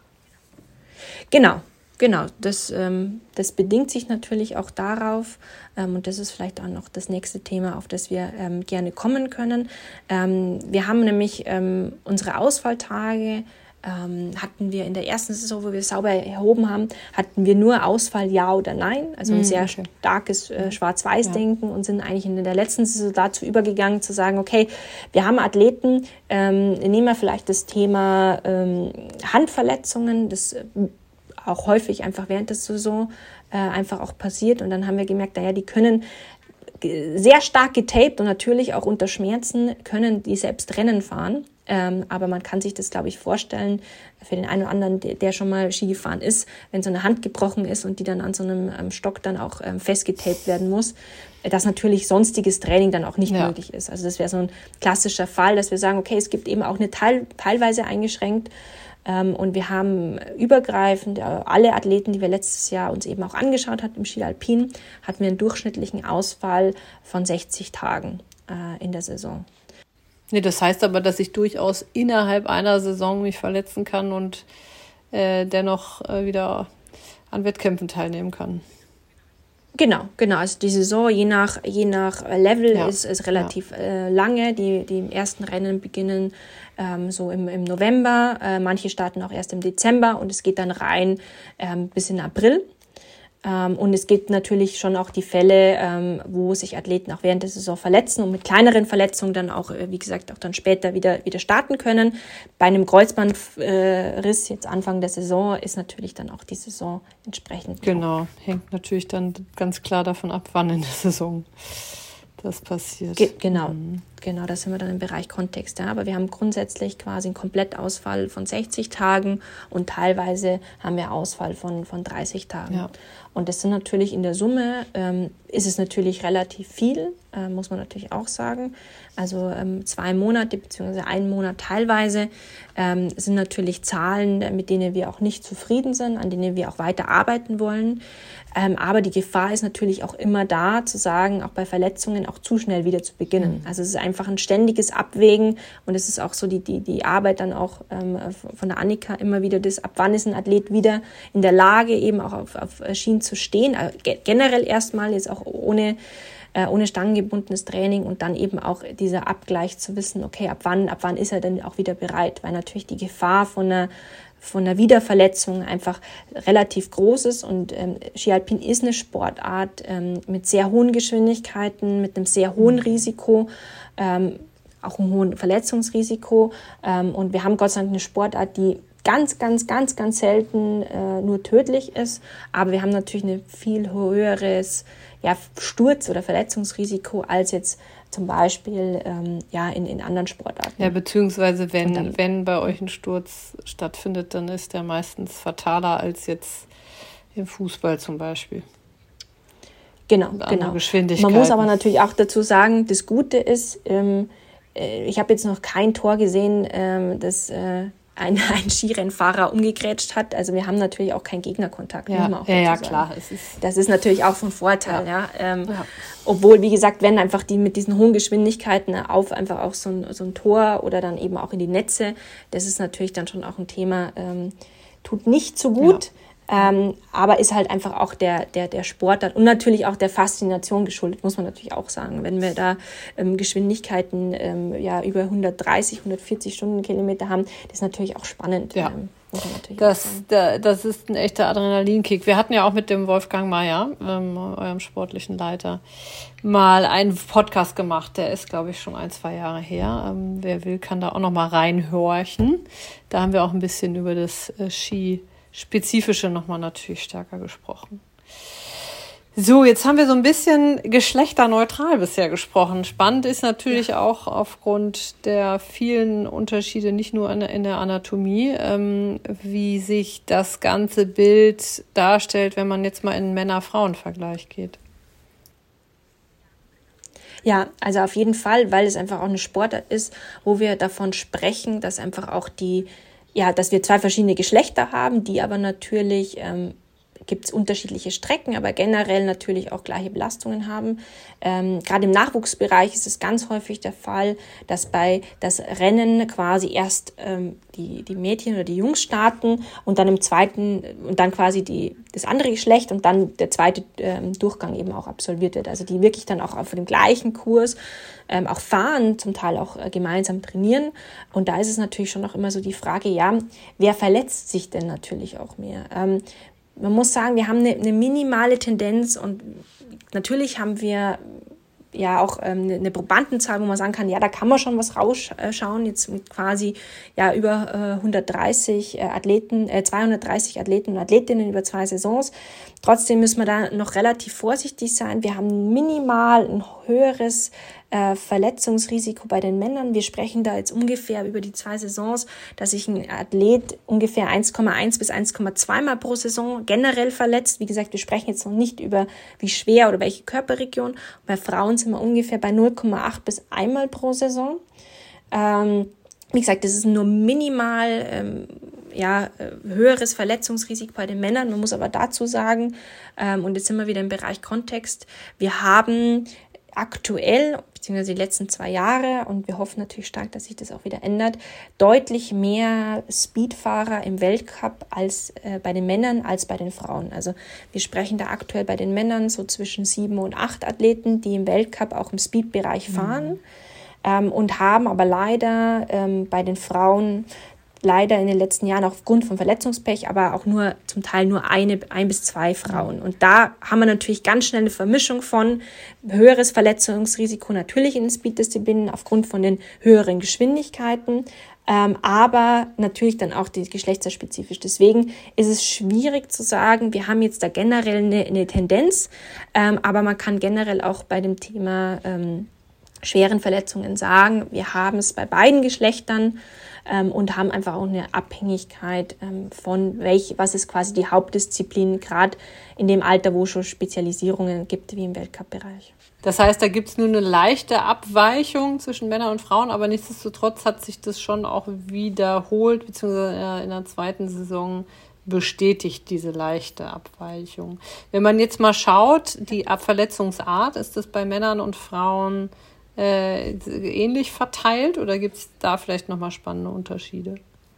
Genau. Genau, das, ähm, das bedingt sich natürlich auch darauf, ähm, und das ist vielleicht auch noch das nächste Thema, auf das wir ähm, gerne kommen können. Ähm, wir haben nämlich ähm, unsere Ausfalltage, ähm, hatten wir in der ersten Saison, wo wir sauber erhoben haben, hatten wir nur Ausfall ja oder nein, also ein sehr okay. starkes äh, Schwarz-Weiß-Denken, ja. und sind eigentlich in der letzten Saison dazu übergegangen, zu sagen, okay, wir haben Athleten, ähm, nehmen wir vielleicht das Thema ähm, Handverletzungen, das äh, auch häufig einfach während der Saison äh, einfach auch passiert. Und dann haben wir gemerkt, naja, die können sehr stark getaped und natürlich auch unter Schmerzen können die selbst Rennen fahren. Ähm, aber man kann sich das, glaube ich, vorstellen, für den einen oder anderen, der, der schon mal Ski gefahren ist, wenn so eine Hand gebrochen ist und die dann an so einem ähm, Stock dann auch ähm, festgetaped werden muss, dass natürlich sonstiges Training dann auch nicht ja. möglich ist. Also das wäre so ein klassischer Fall, dass wir sagen, okay, es gibt eben auch eine Teil, teilweise eingeschränkt Ähm, und wir haben übergreifend, äh, alle Athleten, die wir letztes Jahr uns eben auch angeschaut haben im Ski Alpin, hatten wir einen durchschnittlichen Ausfall von sechzig Tagen äh, in der Saison. Nee, das heißt aber, dass ich durchaus innerhalb einer Saison mich verletzen kann und äh, dennoch äh, wieder an Wettkämpfen teilnehmen kann. Genau, genau. Also die Saison je nach, je nach Level Ja. ist, ist relativ ja. äh, lange. Die, die ersten Rennen beginnen ähm, so im, im November. Äh, manche starten auch erst im Dezember und es geht dann rein ähm, bis in April. Ähm, und es gibt natürlich schon auch die Fälle, ähm, wo sich Athleten auch während der Saison verletzen und mit kleineren Verletzungen dann auch, äh, wie gesagt, auch dann später wieder, wieder starten können. Bei einem Kreuzbandriss äh, jetzt Anfang der Saison ist natürlich dann auch die Saison entsprechend. Genau, hängt natürlich dann ganz klar davon ab, wann in der Saison das passiert. Ge- genau, mhm. genau, da sind wir dann im Bereich Kontext. Ja. Aber wir haben grundsätzlich quasi einen Komplettausfall von sechzig Tagen und teilweise haben wir Ausfall von, von dreißig Tagen. Ja. Und das sind natürlich in der Summe, ähm, ist es natürlich relativ viel, äh, muss man natürlich auch sagen. Also ähm, zwei Monate beziehungsweise einen Monat teilweise ähm, sind natürlich Zahlen, mit denen wir auch nicht zufrieden sind, an denen wir auch weiter arbeiten wollen. Ähm, aber die Gefahr ist natürlich auch immer da, zu sagen, auch bei Verletzungen auch zu schnell wieder zu beginnen. Mhm. Also es ist einfach ein ständiges Abwägen und es ist auch so die, die, die Arbeit dann auch ähm, von der Annika immer wieder das, ab wann ist ein Athlet wieder in der Lage, eben auch auf, auf Schienen zu stehen. Also generell erstmal jetzt auch ohne, äh, ohne stangengebundenes Training und dann eben auch dieser Abgleich zu wissen, okay, ab wann, ab wann ist er denn auch wieder bereit? Weil natürlich die Gefahr von einer von einer Wiederverletzung einfach relativ groß ist und ähm, Ski Alpin ist eine Sportart ähm, mit sehr hohen Geschwindigkeiten, mit einem sehr hohen Risiko, ähm, auch einem hohen Verletzungsrisiko ähm, und wir haben Gott sei Dank eine Sportart, die ganz, ganz, ganz, ganz selten äh, nur tödlich ist, aber wir haben natürlich ein viel höheres ja, Sturz- oder Verletzungsrisiko als jetzt zum Beispiel ähm, ja, in, in anderen Sportarten. Ja, beziehungsweise wenn, dann, wenn bei euch ein Sturz stattfindet, dann ist der meistens fataler als jetzt im Fußball zum Beispiel. Genau, genau. Man muss aber natürlich auch dazu sagen, das Gute ist, ähm, äh, ich habe jetzt noch kein Tor gesehen, ähm, das äh, ein, ein Skirennfahrer umgegrätscht hat. Also wir haben natürlich auch keinen Gegnerkontakt. Ja, muss man auch ja, ja sagen. klar. Es ist das ist natürlich auch von Vorteil. Ja. Ja. Ähm, ja. Obwohl, wie gesagt, wenn einfach die mit diesen hohen Geschwindigkeiten auf einfach auch so ein, so ein Tor oder dann eben auch in die Netze, das ist natürlich dann schon auch ein Thema, ähm, tut nicht so gut. Ja. Ähm, aber ist halt einfach auch der, der, der Sportart und natürlich auch der Faszination geschuldet, muss man natürlich auch sagen. Wenn wir da ähm, Geschwindigkeiten ähm, ja, über hundertdreißig, hundertvierzig Stundenkilometer haben, das ist natürlich auch spannend. Ja. Ähm, muss man natürlich das, da, das ist ein echter Adrenalinkick. Wir hatten ja auch mit dem Wolfgang Meier, ähm, eurem sportlichen Leiter, mal einen Podcast gemacht. Der ist, glaube ich, schon ein, zwei Jahre her. Ähm, wer will, kann da auch noch mal reinhorchen. Da haben wir auch ein bisschen über das äh, Ski Spezifische nochmal natürlich stärker gesprochen. So, jetzt haben wir so ein bisschen geschlechterneutral bisher gesprochen. Spannend ist natürlich ja. auch aufgrund der vielen Unterschiede, nicht nur in, in der Anatomie, ähm, wie sich das ganze Bild darstellt, wenn man jetzt mal in einen Männer-Frauen-Vergleich geht. Ja, also auf jeden Fall, weil es einfach auch eine Sportart ist, wo wir davon sprechen, dass einfach auch die Ja, dass wir zwei verschiedene Geschlechter haben, die aber natürlich, ähm, gibt es unterschiedliche Strecken, aber generell natürlich auch gleiche Belastungen haben. Ähm, gerade im Nachwuchsbereich ist es ganz häufig der Fall, dass bei das Rennen quasi erst ähm, die, die Mädchen oder die Jungs starten und dann im zweiten und dann quasi die, das andere Geschlecht und dann der zweite ähm, Durchgang eben auch absolviert wird. Also die wirklich dann auch auf dem gleichen Kurs ähm, auch fahren, zum Teil auch äh, gemeinsam trainieren. Und da ist es natürlich schon auch immer so die Frage, ja, wer verletzt sich denn natürlich auch mehr? Ähm, Man muss sagen, wir haben eine, eine minimale Tendenz und natürlich haben wir ja auch ähm, eine Probandenzahl, wo man sagen kann, ja, da kann man schon was rausschauen, jetzt mit quasi ja über äh, hundertdreißig äh, Athleten, äh, zweihundertdreißig Athleten und Athletinnen über zwei Saisons. Trotzdem müssen wir da noch relativ vorsichtig sein. Wir haben minimal ein höheres äh, Verletzungsrisiko bei den Männern. Wir sprechen da jetzt ungefähr über die zwei Saisons, dass sich ein Athlet ungefähr eins Komma eins bis eins Komma zwei Mal pro Saison generell verletzt. Wie gesagt, wir sprechen jetzt noch nicht über wie schwer oder welche Körperregion. Bei Frauen sind wir ungefähr bei null Komma acht bis einmal pro Saison. Ähm, wie gesagt, das ist nur minimal ähm, ja, höheres Verletzungsrisiko bei den Männern. Man muss aber dazu sagen, ähm, und jetzt sind wir wieder im Bereich Kontext, wir haben aktuell, beziehungsweise die letzten zwei Jahre, und wir hoffen natürlich stark, dass sich das auch wieder ändert, deutlich mehr Speedfahrer im Weltcup als äh, bei den Männern als bei den Frauen. Also wir sprechen da aktuell bei den Männern so zwischen sieben und acht Athleten, die im Weltcup auch im Speed-Bereich fahren, mhm. ähm, und haben aber leider ähm, bei den Frauen leider in den letzten Jahren aufgrund von Verletzungspech, aber auch nur zum Teil nur eine, ein bis zwei Frauen. Und da haben wir natürlich ganz schnell eine Vermischung von höheres Verletzungsrisiko natürlich in den Speed-Disziplinen aufgrund von den höheren Geschwindigkeiten, ähm, aber natürlich dann auch die geschlechterspezifisch. Deswegen ist es schwierig zu sagen, wir haben jetzt da generell eine, eine Tendenz, ähm, aber man kann generell auch bei dem Thema ähm, schweren Verletzungen sagen, wir haben es bei beiden Geschlechtern, Ähm, und haben einfach auch eine Abhängigkeit ähm, von welch, was ist quasi die Hauptdisziplin, gerade in dem Alter, wo es schon Spezialisierungen gibt, wie im Weltcup-Bereich. Das heißt, da gibt es nur eine leichte Abweichung zwischen Männern und Frauen, aber nichtsdestotrotz hat sich das schon auch wiederholt, beziehungsweise in der zweiten Saison bestätigt diese leichte Abweichung. Wenn man jetzt mal schaut, die Verletzungsart, ist das bei Männern und Frauen Äh, ähnlich verteilt oder gibt es da vielleicht nochmal spannende Unterschiede?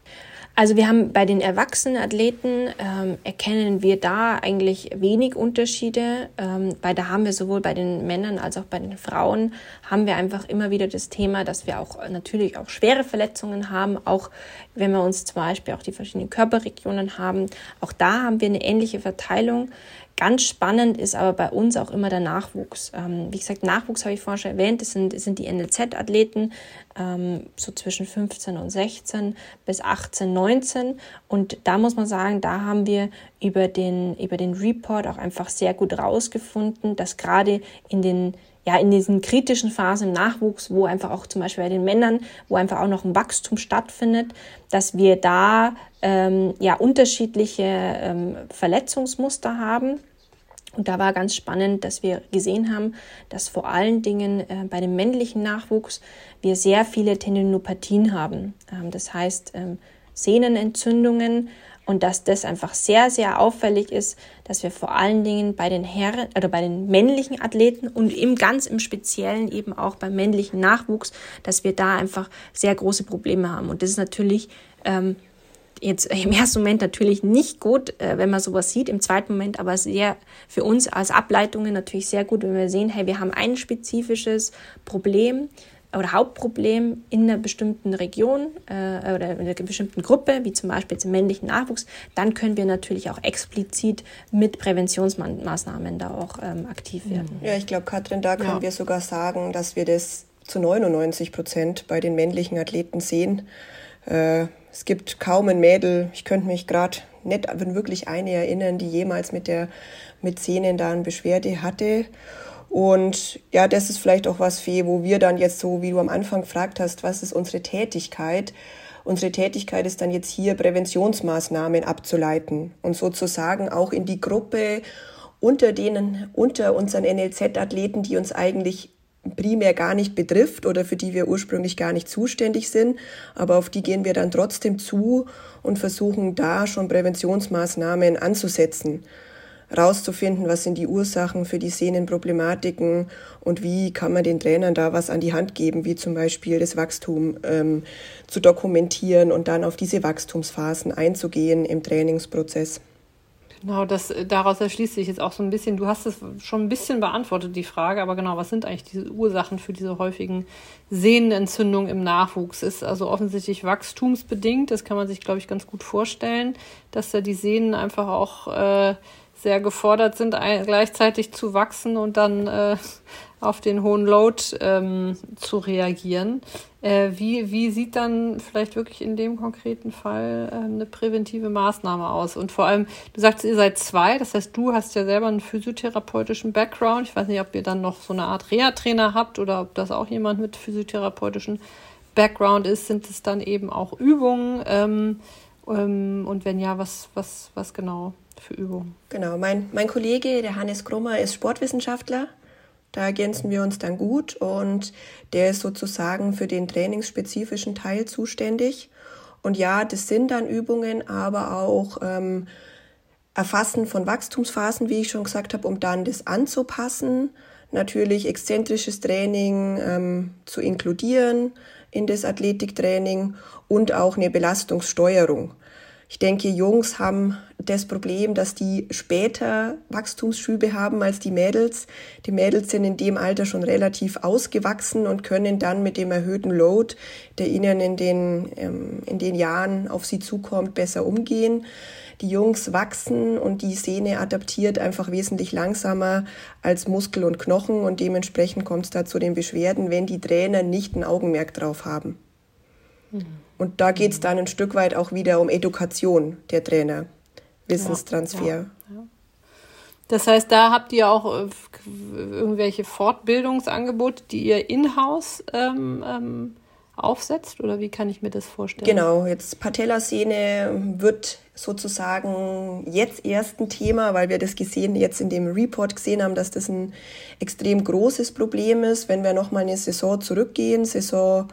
Also wir haben bei den erwachsenen Athleten, ähm, erkennen wir da eigentlich wenig Unterschiede, ähm, weil da haben wir sowohl bei den Männern als auch bei den Frauen, haben wir einfach immer wieder das Thema, dass wir auch natürlich auch schwere Verletzungen haben, auch wenn wir uns zum Beispiel auch die verschiedenen Körperregionen haben, auch da haben wir eine ähnliche Verteilung. Ganz spannend ist aber bei uns auch immer der Nachwuchs. Ähm, wie gesagt, Nachwuchs habe ich vorhin schon erwähnt, das sind, das sind die N L Z-Athleten, ähm, so zwischen fünfzehn und sechzehn bis achtzehn, neunzehn. Und da muss man sagen, da haben wir über den, über den Report auch einfach sehr gut rausgefunden, dass gerade in den ja, in diesen kritischen Phasen im Nachwuchs, wo einfach auch zum Beispiel bei den Männern, wo einfach auch noch ein Wachstum stattfindet, dass wir da ähm, ja unterschiedliche ähm, Verletzungsmuster haben. Und da war ganz spannend, dass wir gesehen haben, dass vor allen Dingen äh, bei dem männlichen Nachwuchs wir sehr viele Tendinopathien haben. Ähm, das heißt ähm, Sehnenentzündungen. Und dass das einfach sehr, sehr auffällig ist, dass wir vor allen Dingen bei den Herren oder bei den männlichen Athleten und im ganz im Speziellen eben auch beim männlichen Nachwuchs, dass wir da einfach sehr große Probleme haben. Und das ist natürlich ähm, jetzt im ersten Moment natürlich nicht gut, äh, wenn man sowas sieht, im zweiten Moment aber sehr für uns als Ableitungen natürlich sehr gut, wenn wir sehen, hey, wir haben ein spezifisches Problem oder Hauptproblem in einer bestimmten Region äh, oder in einer bestimmten Gruppe, wie zum Beispiel jetzt im männlichen Nachwuchs, dann können wir natürlich auch explizit mit Präventionsmaßnahmen da auch ähm, aktiv werden. Ja, ich glaube, Katrin, da können ja. wir sogar sagen, dass wir das zu neunundneunzig Prozent bei den männlichen Athleten sehen. Äh, es gibt kaum ein Mädel, ich könnte mich gerade nicht an wirklich eine erinnern, die jemals mit der mit Sehnen da eine Beschwerde hatte. Und ja, das ist vielleicht auch was, Fee, wo wir dann jetzt so, wie du am Anfang gefragt hast, was ist unsere Tätigkeit? Unsere Tätigkeit ist dann jetzt hier, Präventionsmaßnahmen abzuleiten und sozusagen auch in die Gruppe unter denen, unter unseren N L Z-Athleten, die uns eigentlich primär gar nicht betrifft oder für die wir ursprünglich gar nicht zuständig sind, aber auf die gehen wir dann trotzdem zu und versuchen da schon Präventionsmaßnahmen anzusetzen. Rauszufinden, was sind die Ursachen für die Sehnenproblematiken und wie kann man den Trainern da was an die Hand geben, wie zum Beispiel das Wachstum ähm, zu dokumentieren und dann auf diese Wachstumsphasen einzugehen im Trainingsprozess. Genau, das, daraus erschließt sich jetzt auch so ein bisschen, du hast es schon ein bisschen beantwortet, die Frage, aber genau, was sind eigentlich diese Ursachen für diese häufigen Sehnenentzündungen im Nachwuchs? Ist also offensichtlich wachstumsbedingt, das kann man sich, glaube ich, ganz gut vorstellen, dass da die Sehnen einfach auch äh, sehr gefordert sind, ein, gleichzeitig zu wachsen und dann äh, auf den hohen Load ähm, zu reagieren. Äh, wie, wie sieht dann vielleicht wirklich in dem konkreten Fall äh, eine präventive Maßnahme aus? Und vor allem, du sagst, ihr seid zwei, das heißt, du hast ja selber einen physiotherapeutischen Background. Ich weiß nicht, ob ihr dann noch so eine Art Reha-Trainer habt oder ob das auch jemand mit physiotherapeutischen Background ist. Sind es dann eben auch Übungen? Ähm, ähm, und wenn ja, was, was, was genau für Übungen? Genau, mein, mein Kollege, der Hannes Grummer, ist Sportwissenschaftler. Da ergänzen wir uns dann gut und der ist sozusagen für den trainingsspezifischen Teil zuständig. Und ja, das sind dann Übungen, aber auch ähm, Erfassen von Wachstumsphasen, wie ich schon gesagt habe, um dann das anzupassen. Natürlich exzentrisches Training ähm, zu inkludieren in das Athletiktraining und auch eine Belastungssteuerung. Ich denke, Jungs haben das Problem, dass die später Wachstumsschübe haben als die Mädels. Die Mädels sind in dem Alter schon relativ ausgewachsen und können dann mit dem erhöhten Load, der ihnen in den, ähm, in den Jahren auf sie zukommt, besser umgehen. Die Jungs wachsen und die Sehne adaptiert einfach wesentlich langsamer als Muskel und Knochen und dementsprechend kommt es da zu den Beschwerden, wenn die Trainer nicht ein Augenmerk drauf haben. Mhm. Und da geht es dann ein Stück weit auch wieder um Education der Trainer, Wissenstransfer. Ja, ja, ja. Das heißt, da habt ihr auch irgendwelche Fortbildungsangebote, die ihr in-house ähm, ähm, aufsetzt? Oder wie kann ich mir das vorstellen? Genau, jetzt Patellasehne wird sozusagen jetzt erst ein Thema, weil wir das gesehen, jetzt in dem Report gesehen haben, dass das ein extrem großes Problem ist. Wenn wir nochmal eine Saison zurückgehen, Saison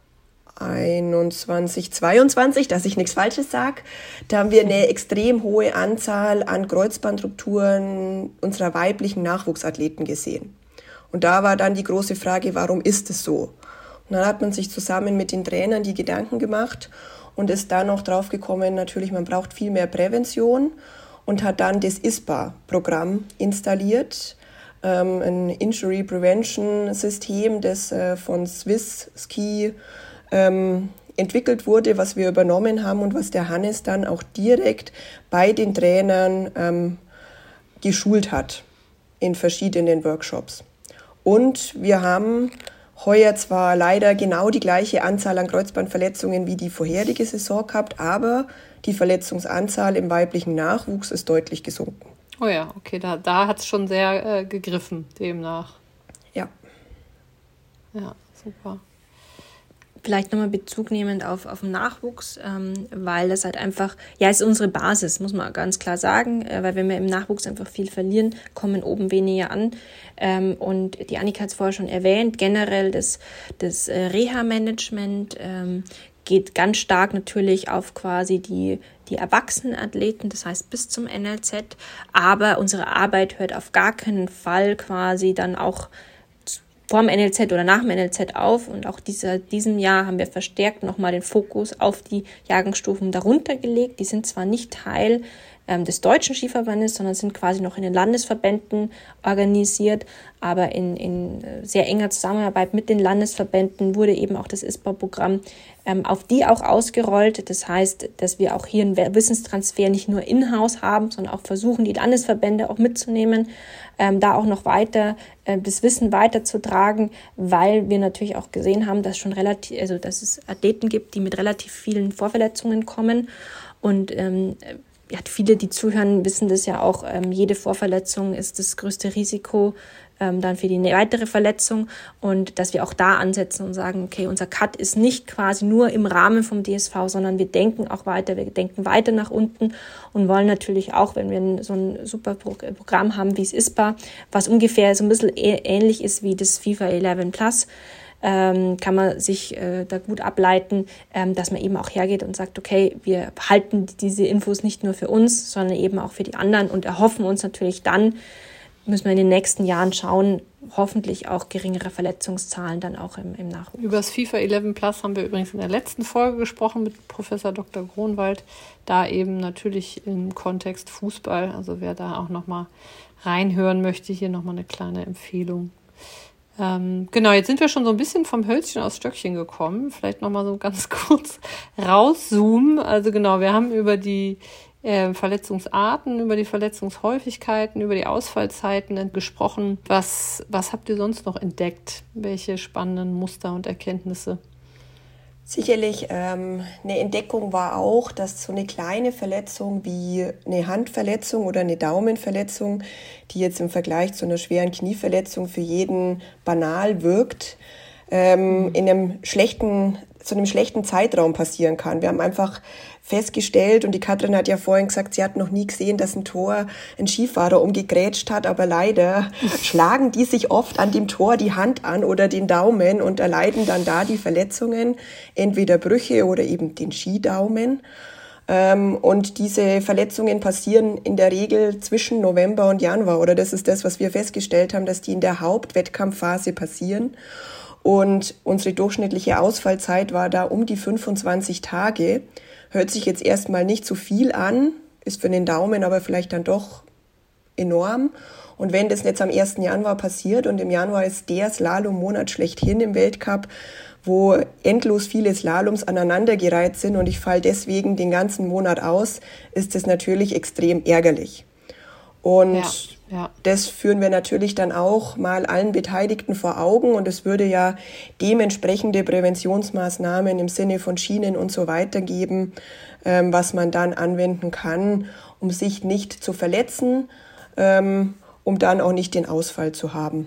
einundzwanzig, zweiundzwanzig, dass ich nichts Falsches sage, da haben wir eine extrem hohe Anzahl an Kreuzbandrupturen unserer weiblichen Nachwuchsathleten gesehen. Und da war dann die große Frage, warum ist es so? Und dann hat man sich zusammen mit den Trainern die Gedanken gemacht und ist dann noch drauf gekommen, natürlich, man braucht viel mehr Prävention und hat dann das I S P A-Programm installiert, ähm, ein Injury Prevention System, das äh, von Swiss Ski ähm, entwickelt wurde, was wir übernommen haben und was der Hannes dann auch direkt bei den Trainern ähm, geschult hat in verschiedenen Workshops. Und wir haben heuer zwar leider genau die gleiche Anzahl an Kreuzbandverletzungen wie die vorherige Saison gehabt, aber die Verletzungsanzahl im weiblichen Nachwuchs ist deutlich gesunken. Oh ja, okay, da, da hat es schon sehr äh, gegriffen, demnach. Ja. Ja, super. Vielleicht nochmal Bezug nehmend auf, auf den Nachwuchs, ähm, weil das halt einfach, ja, ist unsere Basis, muss man ganz klar sagen, äh, weil wenn wir im Nachwuchs einfach viel verlieren, kommen oben weniger an. Ähm, und die Annika hat es vorher schon erwähnt, generell das, das äh, Reha-Management ähm, geht ganz stark natürlich auf quasi die, die Erwachsenenathleten, das heißt bis zum N L Z, aber unsere Arbeit hört auf gar keinen Fall quasi dann auch vor dem N L Z oder nach dem N L Z auf und auch dieser, diesem Jahr haben wir verstärkt nochmal den Fokus auf die Jahrgangsstufen darunter gelegt. Die sind zwar nicht Teil ähm, des Deutschen Skiverbandes, sondern sind quasi noch in den Landesverbänden organisiert, aber in, in sehr enger Zusammenarbeit mit den Landesverbänden wurde eben auch das I S P A-Programm ähm, auf die auch ausgerollt. Das heißt, dass wir auch hier einen Wissenstransfer nicht nur in-house haben, sondern auch versuchen, die Landesverbände auch mitzunehmen, ähm, da auch noch weiter äh, das Wissen weiterzutragen, weil wir natürlich auch gesehen haben, dass schon relativ, also dass es Athleten gibt, die mit relativ vielen Vorverletzungen kommen und ähm, ja, viele, die zuhören, wissen das ja auch, ähm, jede Vorverletzung ist das größte Risiko ähm, dann für die weitere Verletzung und dass wir auch da ansetzen und sagen, okay, unser Cut ist nicht quasi nur im Rahmen vom D S V, sondern wir denken auch weiter, wir denken weiter nach unten und wollen natürlich auch, wenn wir so ein super Programm haben wie das I S P A, was ungefähr so ein bisschen ähnlich ist wie das FIFA elf Plus, Ähm, kann man sich äh, da gut ableiten, ähm, dass man eben auch hergeht und sagt, okay, wir halten diese Infos nicht nur für uns, sondern eben auch für die anderen und erhoffen uns natürlich dann, müssen wir in den nächsten Jahren schauen, hoffentlich auch geringere Verletzungszahlen dann auch im, im Nachwuchs. Über das FIFA elf Plus haben wir übrigens in der letzten Folge gesprochen mit Professor Doktor Gronwald, da eben natürlich im Kontext Fußball, also wer da auch nochmal reinhören möchte, hier nochmal eine kleine Empfehlung. Ähm, genau, jetzt sind wir schon so ein bisschen vom Hölzchen aufs Stöckchen gekommen. Vielleicht nochmal so ganz kurz rauszoomen. Also genau, wir haben über die äh, Verletzungsarten, über die Verletzungshäufigkeiten, über die Ausfallzeiten gesprochen. Was, was habt ihr sonst noch entdeckt? Welche spannenden Muster und Erkenntnisse? Sicherlich ähm, eine Entdeckung war auch, dass so eine kleine Verletzung wie eine Handverletzung oder eine Daumenverletzung, die jetzt im Vergleich zu einer schweren Knieverletzung für jeden banal wirkt, ähm, in einem schlechten so einem schlechten Zeitraum passieren kann. Wir haben einfach festgestellt, und die Katrin hat ja vorhin gesagt, sie hat noch nie gesehen, dass ein Tor ein Skifahrer umgegrätscht hat, aber leider schlagen die sich oft an dem Tor die Hand an oder den Daumen und erleiden dann da die Verletzungen, entweder Brüche oder eben den Skidaumen. Und diese Verletzungen passieren in der Regel zwischen November und Januar, oder das ist das, was wir festgestellt haben, dass die in der Hauptwettkampfphase passieren. Und unsere durchschnittliche Ausfallzeit war da um die fünfundzwanzig Tage. Hört sich jetzt erstmal nicht so viel an, ist für den Daumen aber vielleicht dann doch enorm. Und wenn das jetzt am ersten Januar passiert, und im Januar ist der Slalom-Monat schlechthin im Weltcup, wo endlos viele Slaloms aneinandergereiht sind und ich falle deswegen den ganzen Monat aus, ist das natürlich extrem ärgerlich. Und ja, ja. das führen wir natürlich dann auch mal allen Beteiligten vor Augen, und es würde ja dementsprechende Präventionsmaßnahmen im Sinne von Schienen und so weiter geben, ähm, was man dann anwenden kann, um sich nicht zu verletzen, ähm, um dann auch nicht den Ausfall zu haben.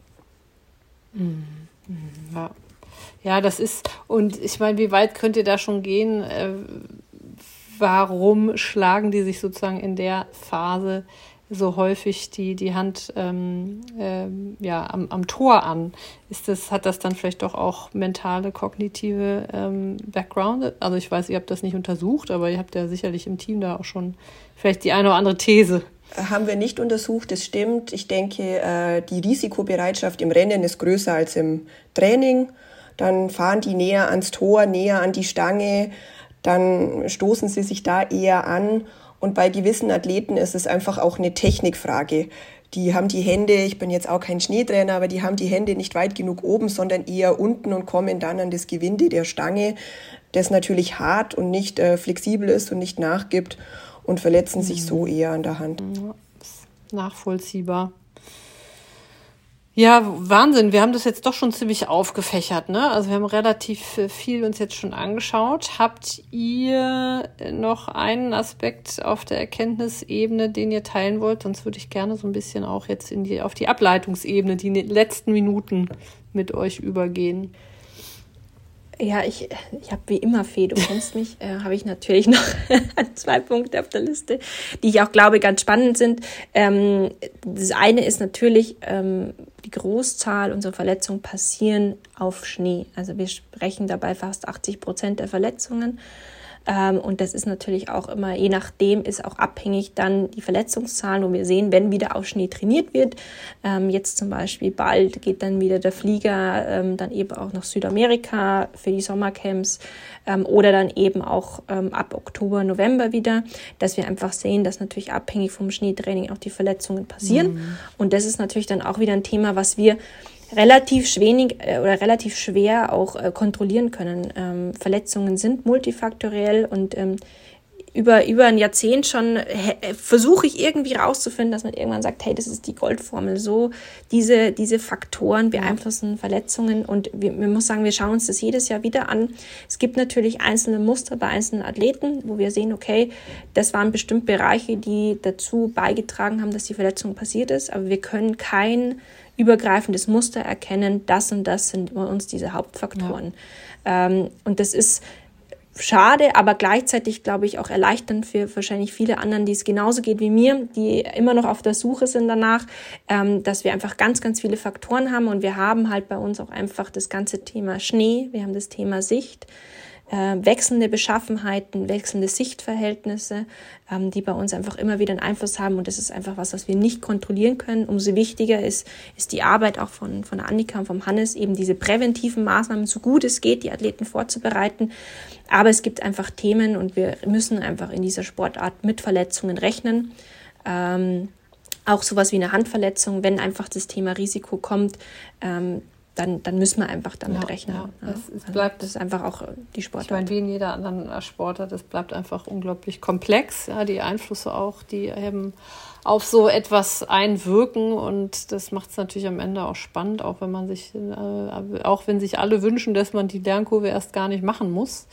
Ja, ja, das ist, und ich meine, wie weit könnt ihr da schon gehen? Äh, warum schlagen die sich sozusagen in der Phase so häufig die, die Hand ähm, ähm, ja, am, am Tor an? Ist das, hat das dann vielleicht doch auch mentale, kognitive ähm, Background? Also ich weiß, ihr habt das nicht untersucht, aber ihr habt ja sicherlich im Team da auch schon vielleicht die eine oder andere These. Haben wir nicht untersucht, das stimmt. Ich denke, die Risikobereitschaft im Rennen ist größer als im Training. Dann fahren die näher ans Tor, näher an die Stange, dann stoßen sie sich da eher an. Und bei gewissen Athleten ist es einfach auch eine Technikfrage. Die haben die Hände, ich bin jetzt auch kein Schneetrainer, aber die haben die Hände nicht weit genug oben, sondern eher unten und kommen dann an das Gewinde der Stange, das natürlich hart und nicht äh, flexibel ist und nicht nachgibt, und verletzen sich so eher an der Hand. Ja, nachvollziehbar. Ja, Wahnsinn. Wir haben das jetzt doch schon ziemlich aufgefächert, ne? Also wir haben relativ viel uns jetzt schon angeschaut. Habt ihr noch einen Aspekt auf der Erkenntnisebene, den ihr teilen wollt? Sonst würde ich gerne so ein bisschen auch jetzt in die, auf die Ableitungsebene, die letzten Minuten mit euch übergehen. Ja, ich, ich habe wie immer, Fee, du kennst mich, äh, habe ich natürlich noch zwei Punkte auf der Liste, die ich auch glaube ganz spannend sind. Ähm, das eine ist natürlich, ähm, die Großzahl unserer Verletzungen passieren auf Schnee. Also wir sprechen dabei fast achtzig Prozent der Verletzungen. Ähm, und das ist natürlich auch immer, je nachdem ist auch abhängig dann die Verletzungszahlen, wo wir sehen, wenn wieder auf Schnee trainiert wird. Ähm, jetzt zum Beispiel bald geht dann wieder der Flieger ähm, dann eben auch nach Südamerika für die Sommercamps ähm, oder dann eben auch ähm, ab Oktober, November wieder, dass wir einfach sehen, dass natürlich abhängig vom Schneetraining auch die Verletzungen passieren. Mhm. Und das ist natürlich dann auch wieder ein Thema, was wir relativ wenig äh, oder relativ schwer auch äh, kontrollieren können. Ähm, Verletzungen sind multifaktoriell und ähm, über, über ein Jahrzehnt schon äh, versuche ich irgendwie rauszufinden, dass man irgendwann sagt, hey, das ist die Goldformel. So, diese, diese Faktoren beeinflussen Verletzungen, und wir, wir muss sagen, wir schauen uns das jedes Jahr wieder an. Es gibt natürlich einzelne Muster bei einzelnen Athleten, wo wir sehen, okay, das waren bestimmt Bereiche, die dazu beigetragen haben, dass die Verletzung passiert ist, aber wir können kein übergreifendes Muster erkennen, das und das sind bei uns diese Hauptfaktoren. Ja. Ähm, und das ist schade, aber gleichzeitig, glaube ich, auch erleichternd für wahrscheinlich viele anderen, die es genauso geht wie mir, die immer noch auf der Suche sind danach, ähm, dass wir einfach ganz, ganz viele Faktoren haben, und wir haben halt bei uns auch einfach das ganze Thema Schnee, wir haben das Thema Sicht, äh, wechselnde Beschaffenheiten, wechselnde Sichtverhältnisse, ähm, die bei uns einfach immer wieder einen Einfluss haben, und das ist einfach was, was wir nicht kontrollieren können. Umso wichtiger ist, ist die Arbeit auch von, von Annika und vom Hannes, eben diese präventiven Maßnahmen, so gut es geht, die Athleten vorzubereiten. Aber es gibt einfach Themen, und wir müssen einfach in dieser Sportart mit Verletzungen rechnen. Ähm, auch sowas wie eine Handverletzung, wenn einfach das Thema Risiko kommt, ähm, dann, dann müssen wir einfach damit ja, rechnen. Ja. Ja. Es, es bleibt, das ist einfach auch die Sportart. Ich meine, wie in jeder anderen Sportart, das bleibt einfach unglaublich komplex. Ja, die Einflüsse auch, die eben auf so etwas einwirken, und das macht es natürlich am Ende auch spannend, auch wenn man sich, äh, auch wenn sich alle wünschen, dass man die Lernkurve erst gar nicht machen muss.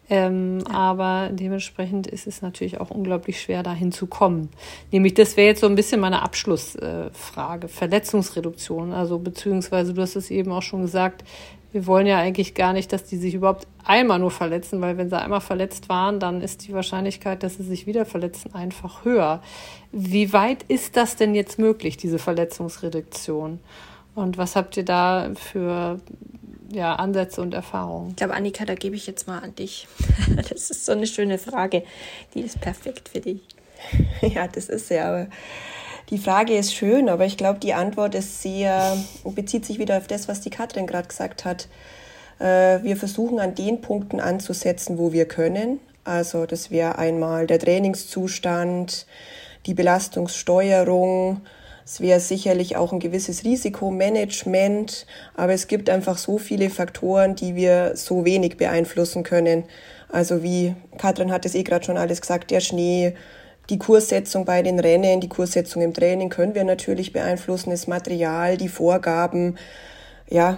Ähm, ja. Aber dementsprechend ist es natürlich auch unglaublich schwer, dahin zu kommen. Nämlich, das wäre jetzt so ein bisschen meine Abschlussfrage, Verletzungsreduktion. Also beziehungsweise, du hast es eben auch schon gesagt, wir wollen ja eigentlich gar nicht, dass die sich überhaupt einmal nur verletzen, weil wenn sie einmal verletzt waren, dann ist die Wahrscheinlichkeit, dass sie sich wieder verletzen, einfach höher. Wie weit ist das denn jetzt möglich, diese Verletzungsreduktion? Und was habt ihr da für ja, Ansätze und Erfahrungen? Ich glaube, Annika, da gebe ich jetzt mal an dich. Das ist so eine schöne Frage. Die ist perfekt für dich. Ja, das ist ja, aber die Frage ist schön, aber ich glaube, die Antwort ist sehr, bezieht sich wieder auf das, was die Katrin gerade gesagt hat. Wir versuchen an den Punkten anzusetzen, wo wir können. Also das wäre einmal der Trainingszustand, die Belastungssteuerung. Es wäre sicherlich auch ein gewisses Risikomanagement, aber es gibt einfach so viele Faktoren, die wir so wenig beeinflussen können. Also wie Katrin hat es eh gerade schon alles gesagt, der Schnee, die Kurssetzung bei den Rennen, die Kurssetzung im Training können wir natürlich beeinflussen, das Material, die Vorgaben. Ja,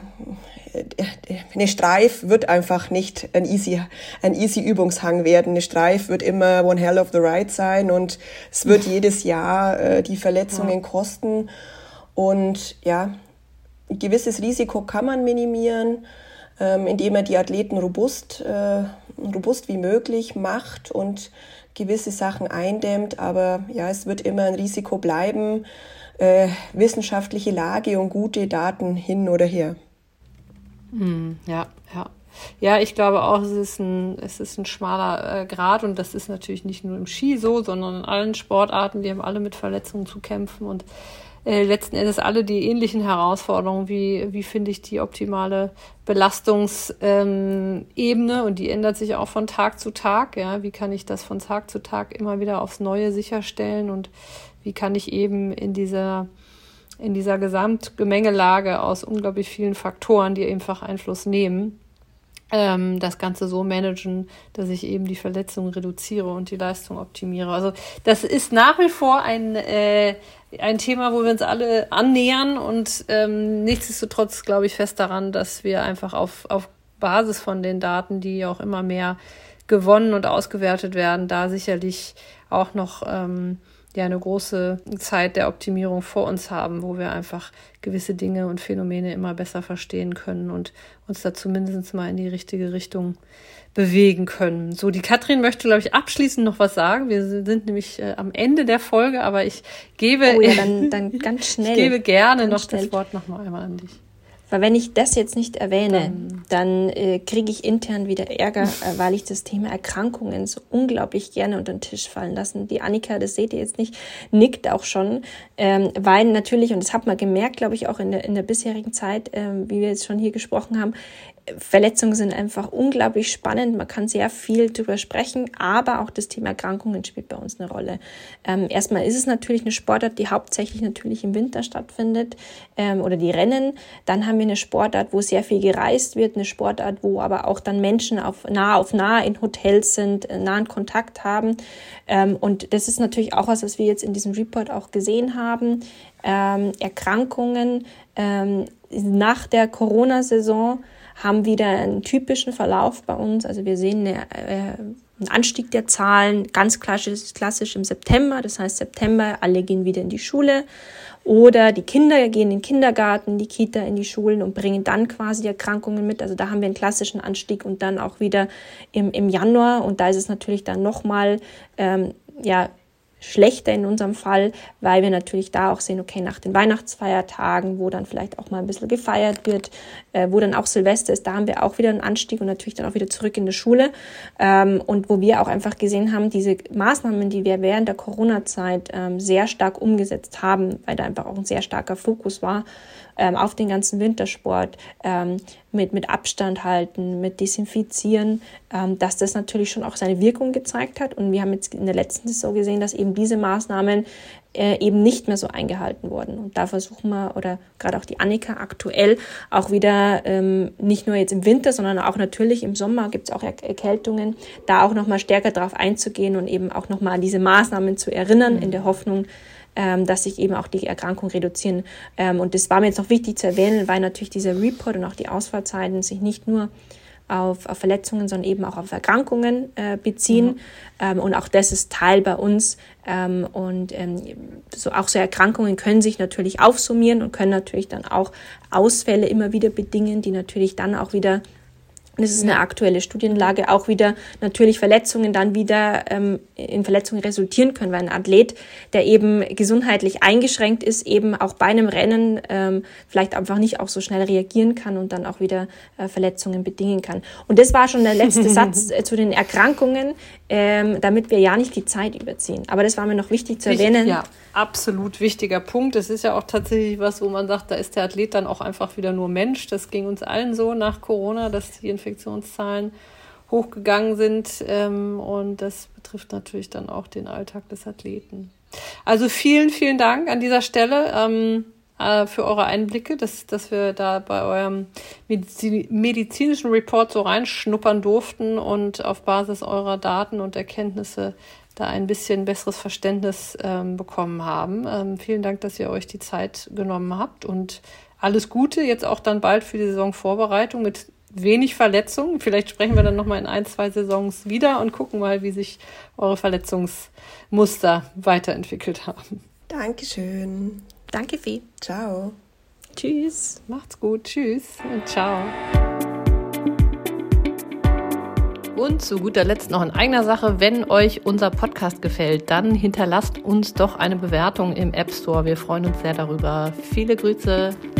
eine Streif wird einfach nicht ein easy, ein easy Übungshang werden. Eine Streif wird immer one hell of the ride sein und es wird jedes Jahr äh, die Verletzungen ja. kosten. Und ja, ein gewisses Risiko kann man minimieren, ähm, indem man die Athleten robust, äh, robust wie möglich macht und gewisse Sachen eindämmt. Aber ja, es wird immer ein Risiko bleiben, äh, wissenschaftliche Lage und gute Daten hin oder her. Hm, ja, ja. Ja, ich glaube auch, es ist ein, es ist ein schmaler äh, Grat und das ist natürlich nicht nur im Ski so, sondern in allen Sportarten, die haben alle mit Verletzungen zu kämpfen und äh, letzten Endes alle die ähnlichen Herausforderungen, wie, wie finde ich die optimale Belastungsebene ähm, und die ändert sich auch von Tag zu Tag, ja, wie kann ich das von Tag zu Tag immer wieder aufs Neue sicherstellen und wie kann ich eben in dieser in dieser Gesamtgemengelage aus unglaublich vielen Faktoren, die einfach Einfluss nehmen, ähm, das Ganze so managen, dass ich eben die Verletzungen reduziere und die Leistung optimiere. Also das ist nach wie vor ein, äh, ein Thema, wo wir uns alle annähern und ähm, nichtsdestotrotz glaube ich fest daran, dass wir einfach auf, auf Basis von den Daten, die auch immer mehr gewonnen und ausgewertet werden, da sicherlich auch noch ähm, ja eine große Zeit der Optimierung vor uns haben, wo wir einfach gewisse Dinge und Phänomene immer besser verstehen können und uns da zumindest mal in die richtige Richtung bewegen können. So, die Katrin möchte, glaube ich, abschließend noch was sagen. Wir sind nämlich äh, am Ende der Folge, aber ich gebe, oh ja, dann, dann ganz schnell. ich gebe gerne ganz noch schnell. das Wort noch mal einmal an dich. Weil wenn ich das jetzt nicht erwähne, Dann, dann äh, kriege ich intern wieder Ärger, äh, weil ich das Thema Erkrankungen so unglaublich gerne unter den Tisch fallen lassen. Die Annika, das seht ihr jetzt nicht, nickt auch schon, ähm, weil natürlich, und das hat man gemerkt, glaube ich, auch in der, in der bisherigen Zeit, ähm, wie wir jetzt schon hier gesprochen haben, Verletzungen sind einfach unglaublich spannend. Man kann sehr viel drüber sprechen, aber auch das Thema Erkrankungen spielt bei uns eine Rolle. Ähm, erstmal ist es natürlich eine Sportart, die hauptsächlich natürlich im Winter stattfindet, ähm, oder die Rennen. Dann haben wir eine Sportart, wo sehr viel gereist wird, eine Sportart, wo aber auch dann Menschen auf nah auf nah in Hotels sind, äh, nahen Kontakt haben. Ähm, und das ist natürlich auch was, was wir jetzt in diesem Report auch gesehen haben. Ähm, Erkrankungen ähm, nach der Corona-Saison haben wieder einen typischen Verlauf bei uns. Also wir sehen eine, äh, einen Anstieg der Zahlen, ganz klassisch, klassisch im September. Das heißt September, alle gehen wieder in die Schule oder die Kinder gehen in den Kindergarten, die Kita in die Schulen und bringen dann quasi die Erkrankungen mit. Also da haben wir einen klassischen Anstieg und dann auch wieder im, im Januar. Und da ist es natürlich dann nochmal, ähm, ja, schlechter in unserem Fall, weil wir natürlich da auch sehen, okay, nach den Weihnachtsfeiertagen, wo dann vielleicht auch mal ein bisschen gefeiert wird, äh, wo dann auch Silvester ist, da haben wir auch wieder einen Anstieg und natürlich dann auch wieder zurück in die Schule. Ähm, und wo wir auch einfach gesehen haben, diese Maßnahmen, die wir während der Corona-Zeit ähm, sehr stark umgesetzt haben, weil da einfach auch ein sehr starker Fokus war, ähm, auf den ganzen Wintersport, ähm, mit, mit Abstand halten, mit Desinfizieren, ähm, dass das natürlich schon auch seine Wirkung gezeigt hat. Und wir haben jetzt in der letzten Saison gesehen, dass eben diese Maßnahmen äh, eben nicht mehr so eingehalten wurden. Und da versuchen wir, oder gerade auch die Annika aktuell, auch wieder ähm, nicht nur jetzt im Winter, sondern auch natürlich im Sommer gibt es auch er- Erkältungen, da auch nochmal stärker drauf einzugehen und eben auch nochmal an diese Maßnahmen zu erinnern, mhm. in der Hoffnung, dass sich eben auch die Erkrankungen reduzieren. Und das war mir jetzt noch wichtig zu erwähnen, weil natürlich dieser Report und auch die Ausfallzeiten sich nicht nur auf, auf Verletzungen, sondern eben auch auf Erkrankungen äh, beziehen. Mhm. Ähm, und auch das ist Teil bei uns. Ähm, und ähm, so, auch so Erkrankungen können sich natürlich aufsummieren und können natürlich dann auch Ausfälle immer wieder bedingen, die natürlich dann auch wieder, das ist eine aktuelle Studienlage, auch wieder natürlich Verletzungen dann wieder ähm, in Verletzungen resultieren können, weil ein Athlet, der eben gesundheitlich eingeschränkt ist, eben auch bei einem Rennen ähm, vielleicht einfach nicht auch so schnell reagieren kann und dann auch wieder äh, Verletzungen bedingen kann. Und das war schon der letzte Satz äh, zu den Erkrankungen, ähm, damit wir ja nicht die Zeit überziehen. Aber das war mir noch wichtig zu erwähnen. Ja, absolut wichtiger Punkt. Das ist ja auch tatsächlich was, wo man sagt, da ist der Athlet dann auch einfach wieder nur Mensch. Das ging uns allen so nach Corona, dass die Infektionszahlen hochgegangen sind. Ähm, und das betrifft natürlich dann auch den Alltag des Athleten. Also vielen, vielen Dank an dieser Stelle ähm, äh, für eure Einblicke, dass, dass wir da bei eurem Medizin- medizinischen Report so reinschnuppern durften und auf Basis eurer Daten und Erkenntnisse da ein bisschen besseres Verständnis ähm, bekommen haben. Ähm, vielen Dank, dass ihr euch die Zeit genommen habt und alles Gute jetzt auch dann bald für die Saisonvorbereitung mit wenig Verletzungen. Vielleicht sprechen wir dann nochmal in ein, zwei Saisons wieder und gucken mal, wie sich eure Verletzungsmuster weiterentwickelt haben. Dankeschön. Danke, Fee. Ciao. Tschüss. Macht's gut. Tschüss und ciao. Und zu guter Letzt noch in eigener Sache, wenn euch unser Podcast gefällt, dann hinterlasst uns doch eine Bewertung im App Store. Wir freuen uns sehr darüber. Viele Grüße.